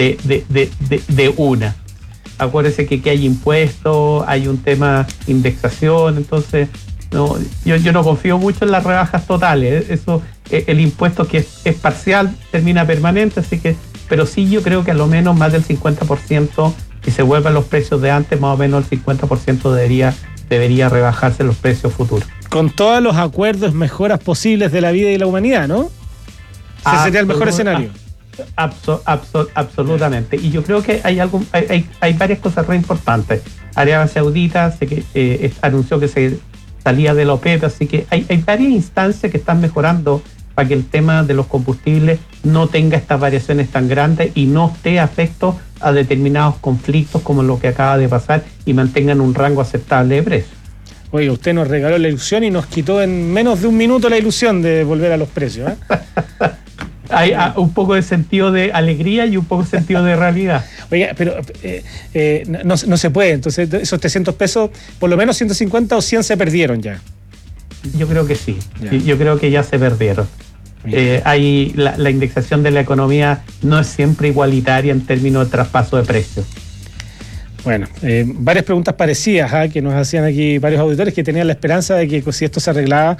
de una. Acuérdese que hay impuestos, hay un tema de indexación, entonces no, yo no confío mucho en las rebajas totales. Eso, el impuesto que es parcial termina permanente, así que pero sí yo creo que a lo menos más del 50%, si se vuelven los precios de antes, más o menos el 50% debería rebajarse los precios futuros. Con todos los acuerdos, mejoras posibles de la vida y la humanidad, ¿no? Ese sería el mejor escenario. Absolutamente. Y yo creo que hay varias cosas re importantes. Arabia Saudita anunció que se salía de la OPEP, así que hay varias instancias que están mejorando para que el tema de los combustibles no tenga estas variaciones tan grandes y no esté afecto a determinados conflictos como lo que acaba de pasar y mantengan un rango aceptable de precios. Oye, usted nos regaló la ilusión y nos quitó en menos de un minuto la ilusión de volver a los precios, ¿eh? Hay un poco de sentido de alegría y un poco de sentido de realidad. Oiga, pero no se puede. Entonces, esos 300 pesos, por lo menos 150 o 100 se perdieron ya. Yo creo que sí. Yo creo que ya se perdieron. La indexación de la economía no es siempre igualitaria en términos de traspaso de precios. Bueno, varias preguntas parecidas que nos hacían aquí varios auditores que tenían la esperanza de que si esto se arreglaba,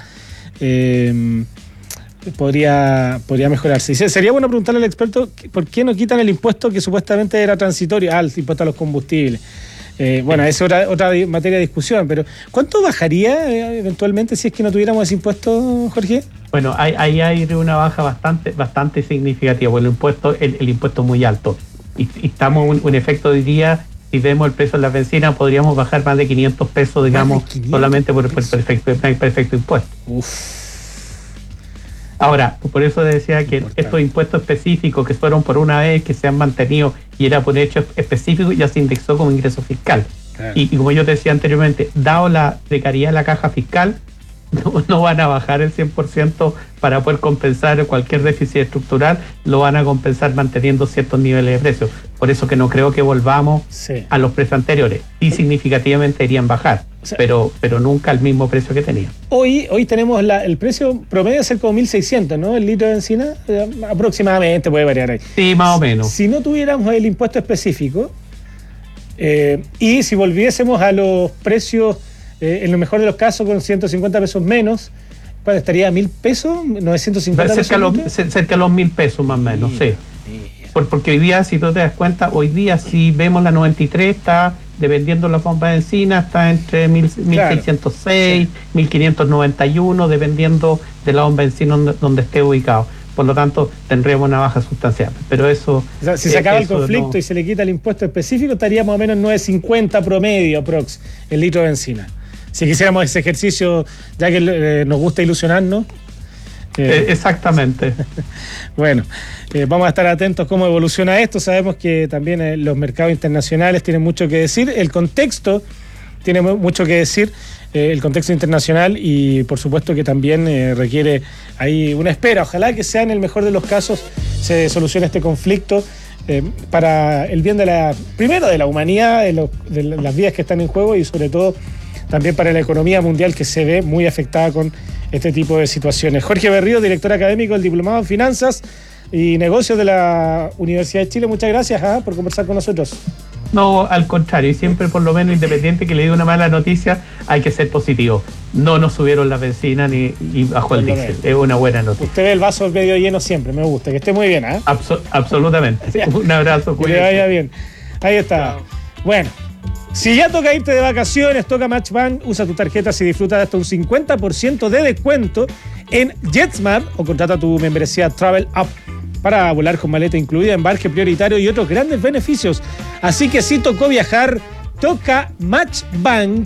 podría mejorarse. Sería bueno preguntarle al experto por qué no quitan el impuesto que supuestamente era transitorio, el impuesto a los combustibles. Bueno, esa es otra materia de discusión, pero ¿cuánto bajaría eventualmente si es que no tuviéramos ese impuesto, Jorge? Bueno, ahí hay una baja bastante significativa, porque el impuesto es muy alto. Y estamos en un efecto de día, si vemos el precio de la benzina, podríamos bajar más de 500 pesos, digamos, solamente por efecto impuesto. Ahora, por eso decía que estos impuestos específicos que fueron por una vez, que se han mantenido y era por hecho específico, ya se indexó como ingreso fiscal. Claro. Y como yo te decía anteriormente, dado la precariedad de la caja fiscal, no van a bajar el 100% para poder compensar cualquier déficit estructural, lo van a compensar manteniendo ciertos niveles de precios. Por eso que no creo que volvamos a los precios anteriores. Y significativamente irían bajar, pero nunca al mismo precio que tenían. Hoy tenemos el precio promedio de ser como 1.600, ¿no? El litro de benzina, aproximadamente, puede variar ahí. Sí, más o menos. Si no tuviéramos el impuesto específico, y si volviésemos a los precios, en lo mejor de los casos, con 150 pesos menos, ¿cuál estaría? ¿1.000 pesos? ¿950 pesos? Cerca de los 1.000 pesos más o menos, sí. Porque hoy día, si tú te das cuenta, hoy día si vemos la 93, está, dependiendo de la bomba de benzina, está entre 1.606, 1.591, dependiendo de la bomba de benzina donde esté ubicado. Por lo tanto, tendríamos una baja sustancial. Pero eso... O sea, si se acaba el conflicto y se le quita el impuesto específico, estaría más o menos 9.50 promedio, prox, el litro de benzina. Si quisiéramos ese ejercicio, ya que nos gusta ilusionarnos. Exactamente. Bueno, vamos a estar atentos cómo evoluciona esto. Sabemos que también los mercados internacionales tienen mucho que decir. El contexto tiene mucho que decir, el contexto internacional, y por supuesto que también requiere ahí una espera. Ojalá que sea en el mejor de los casos se solucione este conflicto para el bien primero de la humanidad, de las vidas que están en juego, y sobre todo también para la economía mundial, que se ve muy afectada con este tipo de situaciones. Jorge Berrío, director académico del Diplomado en Finanzas y Negocios de la Universidad de Chile, muchas gracias por conversar con nosotros. No, al contrario, y siempre, por lo menos, independiente que le diga una mala noticia, hay que ser positivo. No nos subieron la benzina ni bajó el diésel. Es una buena noticia. Usted ve el vaso medio lleno siempre, me gusta. Que esté muy bien, ¿eh? Absolutamente. Un abrazo, cuídate. Que le vaya bien. Ahí está. Chao. Bueno, si ya toca irte de vacaciones, toca Matchbank, usa tu tarjeta y disfruta de hasta un 50% de descuento en JetSmart o contrata tu membresía Travel Up para volar con maleta incluida, embarque prioritario y otros grandes beneficios. Así que si tocó viajar, toca Matchbank.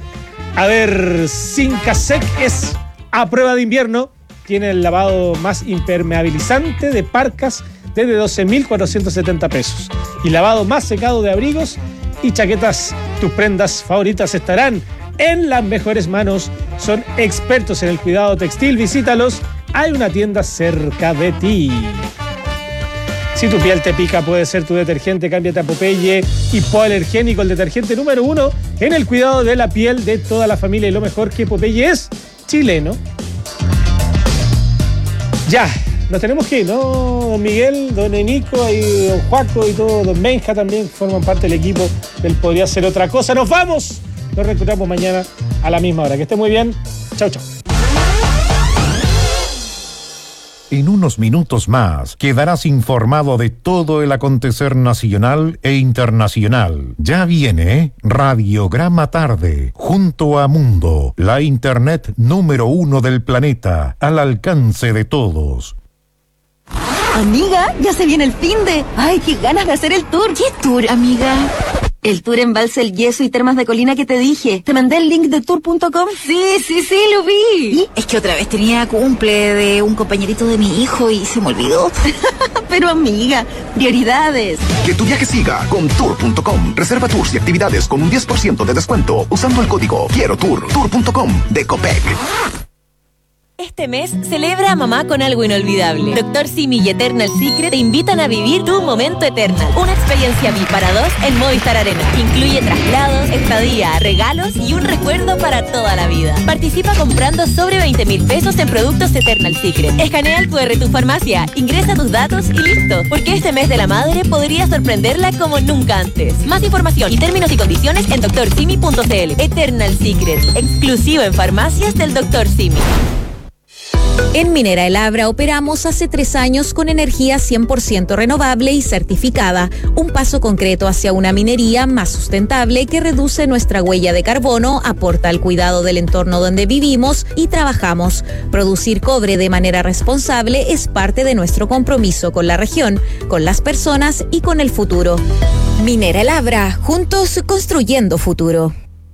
A ver, Sincasec es a prueba de invierno. Tiene el lavado más impermeabilizante de parcas desde 12.470 pesos. Y lavado más secado de abrigos y chaquetas. Tus prendas favoritas estarán en las mejores manos. Son expertos en el cuidado textil. Visítalos. Hay una tienda cerca de ti. Si tu piel te pica, puede ser tu detergente. Cámbiate a Popeye Hipoalergénico, el detergente número 1 en el cuidado de la piel de toda la familia. Y lo mejor, que Popeye es chileno. Ya, nos tenemos que ir, ¿no? Don Miguel, don Enico, y don Juaco y todo, don Benja también forman parte del equipo del Podría Ser Otra Cosa. ¡Nos vamos! Nos reencontramos mañana a la misma hora. Que esté muy bien. Chau, chau. En unos minutos más quedarás informado de todo el acontecer nacional e internacional. Ya viene Radiograma Tarde, junto a Mundo, la internet número 1 del planeta, al alcance de todos. Amiga, ya se viene el finde. Ay, qué ganas de hacer el tour. ¿Qué tour, amiga? El tour Embalse El Yeso y Termas de Colina que te dije. ¿Te mandé el link de tour.com? Sí, lo vi. ¿Y? Es que otra vez tenía cumple de un compañerito de mi hijo y se me olvidó. Pero amiga, prioridades. Que tu viaje siga con tour.com. Reserva tours y actividades con un 10% de descuento usando el código Quiero Tour. Tour.com de Copec. Este mes celebra a mamá con algo inolvidable. Dr. Simi y Eternal Secret te invitan a vivir tu momento Eternal. Una experiencia VIP para dos en Movistar Arena. Incluye traslados, estadía, regalos y un recuerdo para toda la vida. Participa comprando sobre 20.000 pesos en productos Eternal Secret. Escanea el QR tu farmacia, ingresa tus datos y listo. Porque este mes de la madre podría sorprenderla como nunca antes. Más información y términos y condiciones en drsimi.cl. Eternal Secret, exclusivo en farmacias del Dr. Simi. En Minera El Abra operamos hace 3 años con energía 100% renovable y certificada, un paso concreto hacia una minería más sustentable que reduce nuestra huella de carbono, aporta al cuidado del entorno donde vivimos y trabajamos. Producir cobre de manera responsable es parte de nuestro compromiso con la región, con las personas y con el futuro. Minera El Abra, juntos construyendo futuro.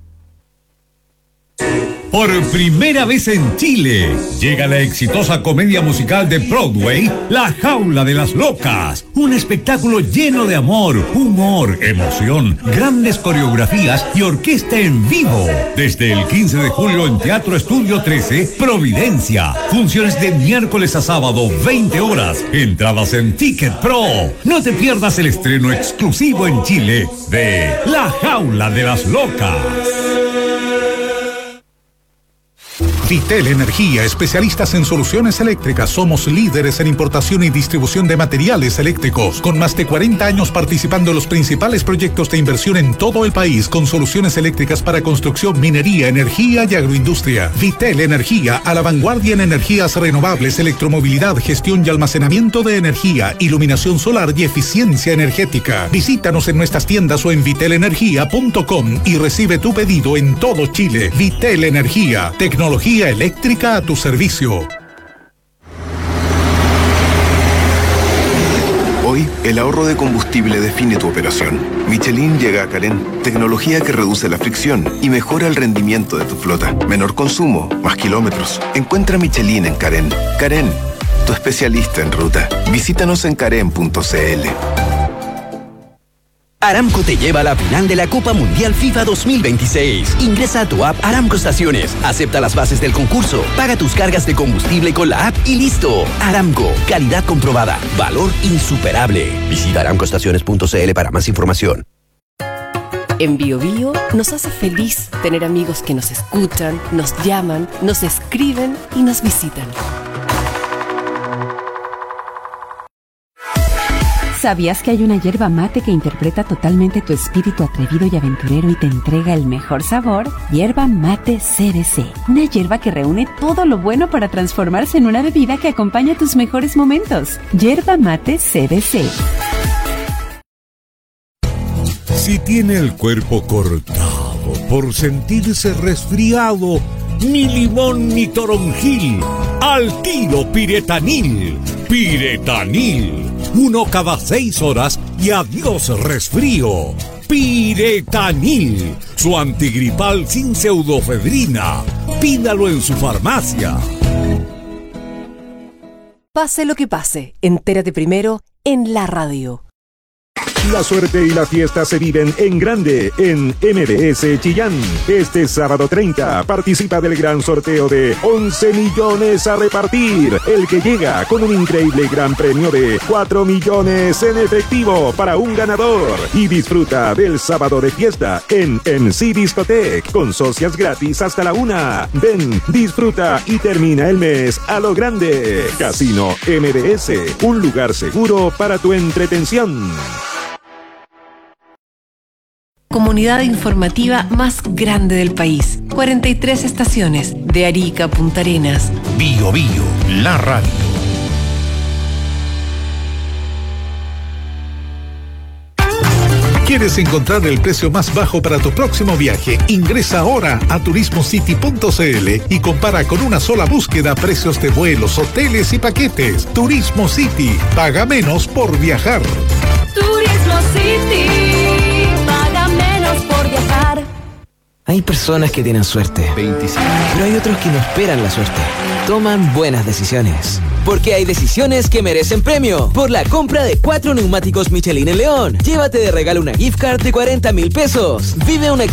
Por primera vez en Chile, llega la exitosa comedia musical de Broadway, La Jaula de las Locas. Un espectáculo lleno de amor, humor, emoción, grandes coreografías y orquesta en vivo. Desde el 15 de julio en Teatro Estudio 13, Providencia. Funciones de miércoles a sábado, 20 horas. Entradas en Ticket Pro. No te pierdas el estreno exclusivo en Chile de La Jaula de las Locas. Vitel Energía, especialistas en soluciones eléctricas. Somos líderes en importación y distribución de materiales eléctricos, con más de 40 años participando en los principales proyectos de inversión en todo el país, con soluciones eléctricas para construcción, minería, energía y agroindustria. Vitel Energía, a la vanguardia en energías renovables, electromovilidad, gestión y almacenamiento de energía, iluminación solar y eficiencia energética. Visítanos en nuestras tiendas o en vitelenergia.com y recibe tu pedido en todo Chile. Vitel Energía, tecnología eléctrica a tu servicio. Hoy, el ahorro de combustible define tu operación. Michelin llega a Carén, tecnología que reduce la fricción y mejora el rendimiento de tu flota. Menor consumo, más kilómetros. Encuentra Michelin en Carén. Carén, tu especialista en ruta. Visítanos en carén.cl. Aramco te lleva a la final de la Copa Mundial FIFA 2026. Ingresa a tu app Aramco Estaciones, acepta las bases del concurso, paga tus cargas de combustible con la app y listo. Aramco, calidad comprobada, valor insuperable. Visita aramcoestaciones.cl para más información. En Bio Bio nos hace feliz tener amigos que nos escuchan, nos llaman, nos escriben y nos visitan. ¿Sabías que hay una yerba mate que interpreta totalmente tu espíritu atrevido y aventurero y te entrega el mejor sabor? Yerba Mate CBC. Una yerba que reúne todo lo bueno para transformarse en una bebida que acompaña tus mejores momentos. Yerba Mate CBC. Si tiene el cuerpo cortado por sentirse resfriado, ni limón ni toronjil, al tiro Piretanil. Piretanil. 1 cada 6 horas y adiós resfrío. Piretanil, su antigripal sin pseudofedrina. Pídalo en su farmacia. Pase lo que pase, entérate primero en la radio. La suerte y la fiesta se viven en grande en MBS Chillán. Este sábado 30 participa del gran sorteo de 11 millones a repartir. El que llega con un increíble gran premio de 4 millones en efectivo para un ganador. Y disfruta del sábado de fiesta en MC Discotec con socias gratis hasta la 1. Ven, disfruta y termina el mes a lo grande. Casino MBS, un lugar seguro para tu entretención. Comunidad informativa más grande del país. 43 estaciones, de Arica a Punta Arenas. Bio Bio, la radio. ¿Quieres encontrar el precio más bajo para tu próximo viaje? Ingresa ahora a turismocity.cl y compara con una sola búsqueda precios de vuelos, hoteles y paquetes. Turismo City. Paga menos por viajar. Turismo City. Paga menos por viajar. Hay personas que tienen suerte, pero hay otros que no esperan la suerte. Toman buenas decisiones. Porque hay decisiones que merecen premio. Por la compra de 4 neumáticos Michelin en León, llévate de regalo una gift card de 40,000 pesos. Vive una